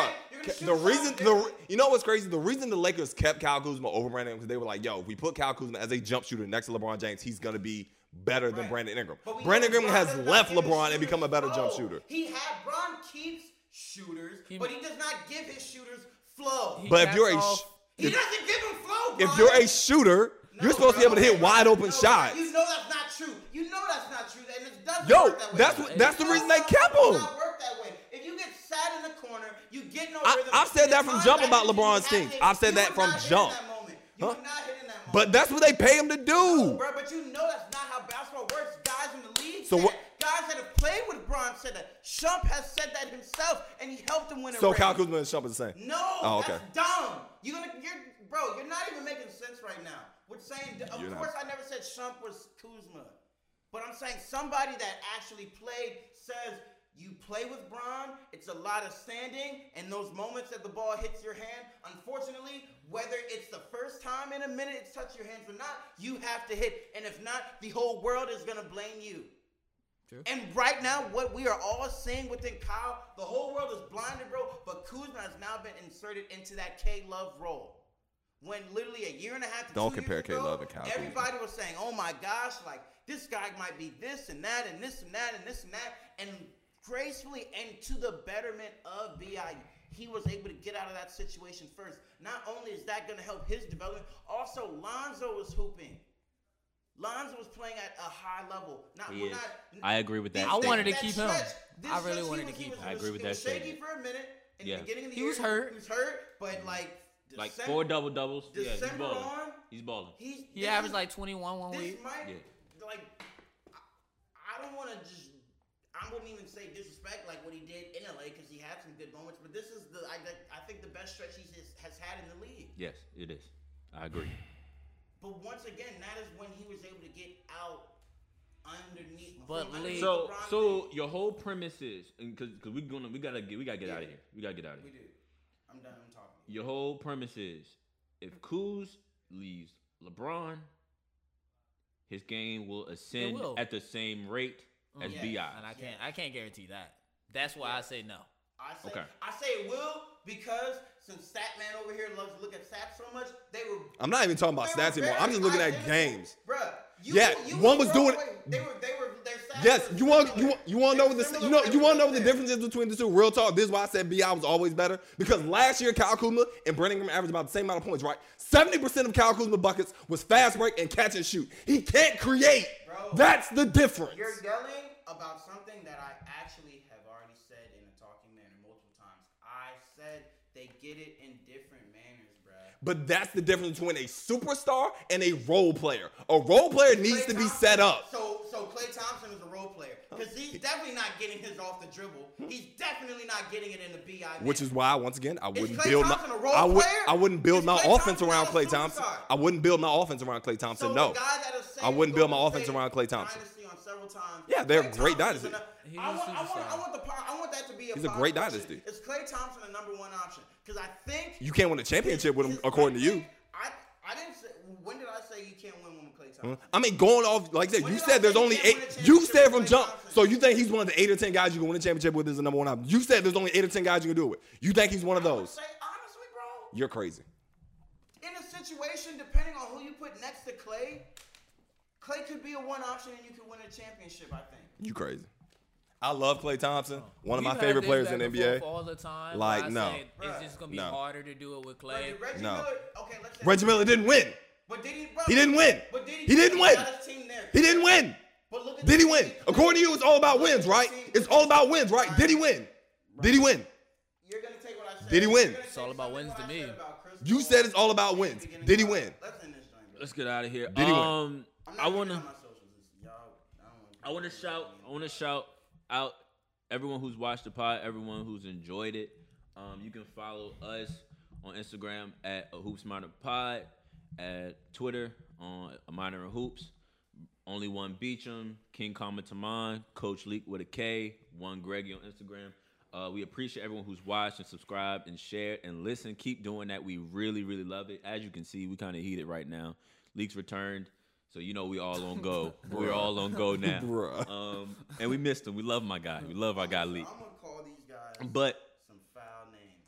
you know what's crazy? The reason the Lakers kept Kyle Kuzma over Brandon Ingram because they were like, yo, if we put Kyle Kuzma as a jump shooter next to LeBron James, he's gonna be better than Brandon Ingram. Brandon Ingram has left LeBron and become a better jump shooter. LeBron keeps shooters, but he does not give his shooters flow. But if you're he doesn't give him flow, bro. If you're a shooter, you're supposed to be able to hit wide open shots. You know that's not true. And it doesn't work that way. That's the reason they kept him. It does not work that way. If you get sat in the corner, you get no rhythm. I've said that from jump about LeBron's team. I've said that from jump. You would not hit in that moment. But that's what they pay him to do. No, bro, but you know that's not how basketball works. Guys in the league guys that have played with Bron said that. Shump has said that himself, and he helped him win a race. So Kyle Kuzma and Shump are the same? No, that's dumb. You're not even making sense right now. We're saying, of course, I never said Shump was Kuzma. But I'm saying somebody that actually played says you play with Bron, it's a lot of standing, and those moments that the ball hits your hand, unfortunately, whether it's the first time in a minute it's touched your hands or not, you have to hit. And if not, the whole world is going to blame you. True. And right now, what we are all seeing within Kyle, the whole world is blinded, bro, but Kuzma has now been inserted into that K-Love role. When literally a year and a half to 2 years ago, compare K-Love and Kyle Kuzma. Everybody was saying, oh my gosh, like, this guy might be this and that and this and that and this and that. And gracefully and to the betterment of B.I., he was able to get out of that situation first. Not only is that going to help his development, also Lonzo was hooping. Lonzo was playing at a high level. I agree with that. I wanted to keep him. I really wanted to keep him. I agree with that. He was shaky for a minute in the beginning of the year. He was hurt. He was hurt, but like 4 double-doubles. December on, he's balling. He averaged like 21 one week. Like, I don't want to just. I wouldn't even say disrespect like what he did in LA because he had some good moments, but this is I think the best stretch he has had in the league. Yes, it is. I agree. But once again, that is when he was able to get out underneath. But so your whole premise is because we gotta get out of here. We gotta get out of here. We do. I'm done. I'm talking. Your whole premise is if Kuz leaves LeBron, his game will ascend at the same rate as B.I. And I can't guarantee that. That's why I say no. I say it will because since Statman over here loves to look at stats so much, I'm not even talking about stats anymore. I'm just looking at games. Bruh. One was doing. They were their stats. Yes, you want to know what the difference is between the two. Real talk. This is why I said B.I. was always better because last year Kyle Kuzma and Brandon Ingram averaged about the same amount of points. Right, 70% of Kyle Kuzma buckets was fast break and catch and shoot. He can't create. Bro, that's the difference. You're yelling about something that I actually have already said in a talking manner multiple times. I said they get it in different manners, bruh. But that's the difference between a superstar and a role player. A role player needs to be set up. So Klay Thompson is a role player because he's definitely not getting his off the dribble. He's definitely not getting it in the B.I. Which is why, once again, I wouldn't build my offense around Klay Thompson. I wouldn't build my offense around Klay Thompson. No, I wouldn't build my offense around Klay Thompson. Yeah, they're a great dynasty. I want that to be He's a great dynasty. Is Klay Thompson the number one option? Because I think you can't win a championship with him, according to you. I didn't say. When did I say you can't win one with Klay Thompson? I mean, going off like I said, you said there's only 8. You said from jump, so you think he's one of the 8 or 10 guys you can win a championship with is the number one option. You said there's only 8 or 10 guys you can do it with. You think he's one of those? Say honestly, bro. You're crazy. In a situation, depending on who you put next to Klay could be a one option and you could win a championship. I think. You crazy. I love Klay Thompson, one of my favorite players in the NBA. All the time, like, no. It's just going to be harder to do it with Klay. Reggie Miller didn't win. But did he, he didn't win. But he didn't win. He didn't win. Did he win? According to you, it's all about wins, right? It's all about wins, right? Did he win? Did he win? You're going to take what I said. Did he win? It's all about wins to me. You said it's all about wins. Did he win? Let's get out of here. Did he win? I want to shout out everyone who's watched the pod, everyone who's enjoyed it. You can follow us on Instagram at @HoopsModernPod, at Twitter on Modern Hoops, Only One Beecham, King Kamataman, Coach Leak with a K, One Greggy on Instagram. We appreciate everyone who's watched and subscribed and shared and listened. Keep doing that. We really, really love it. As you can see, we kind of heated right now. Leaks returned. So, you know, we all on go. We're all on go now. And we missed him. We love my guy. We love our guy, Leak. I'm going to call these guys but some foul names.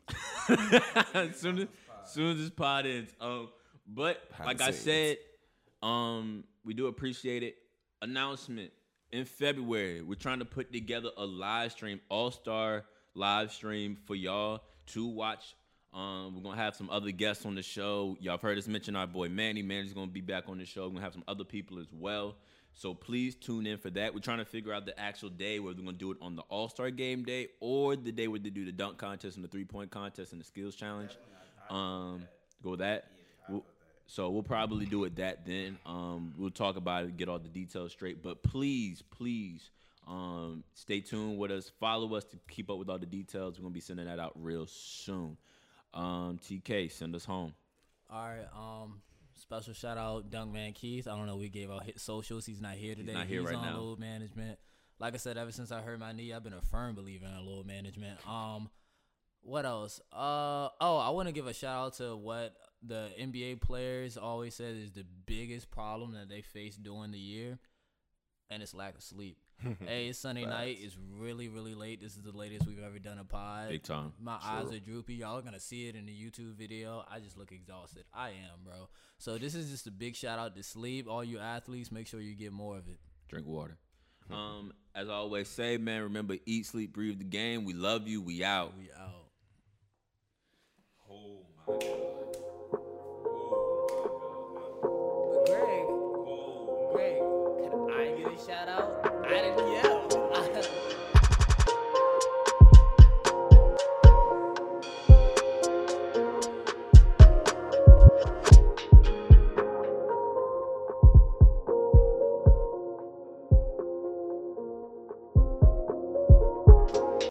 as soon as this pod ends. But like I said, we do appreciate it. Announcement in February. We're trying to put together a live stream, all-star live stream for y'all to watch. We're gonna have some other guests on the show. Y'all have heard us mention our boy Manny. Manny's gonna be back on the show. We're gonna have some other people as well. So please tune in for that. We're trying to figure out the actual day whether we're going to do it on the All-Star Game Day or the day where they do the dunk contest and the three-point contest and the skills challenge. Go with that. So we'll probably do it that then. We'll talk about it, get all the details straight. But please, stay tuned with us. Follow us to keep up with all the details. We're going to be sending that out real soon. TK, send us home. All right. Special shout out Dunkman Keith. I don't know, we gave out his socials. He's not here today. He's right on now. Load management. Like I said, ever since I hurt my knee, I've been a firm believer in load management. What else? I want to give a shout out to what the NBA players always said is the biggest problem that they face during the year, and it's lack of sleep. Hey, it's Sunday night. It's really, really late. This is the latest we've ever done a pod. Big time. My eyes are droopy. Y'all are going to see it in the YouTube video. I just look exhausted. I am, bro. So this is just a big shout out to sleep. All you athletes, make sure you get more of it. Drink water. As I always say, man, remember, eat, sleep, breathe the game. We love you. We out. We out. Oh, my God. Greg, can I get a shout out? I didn't. Yeah.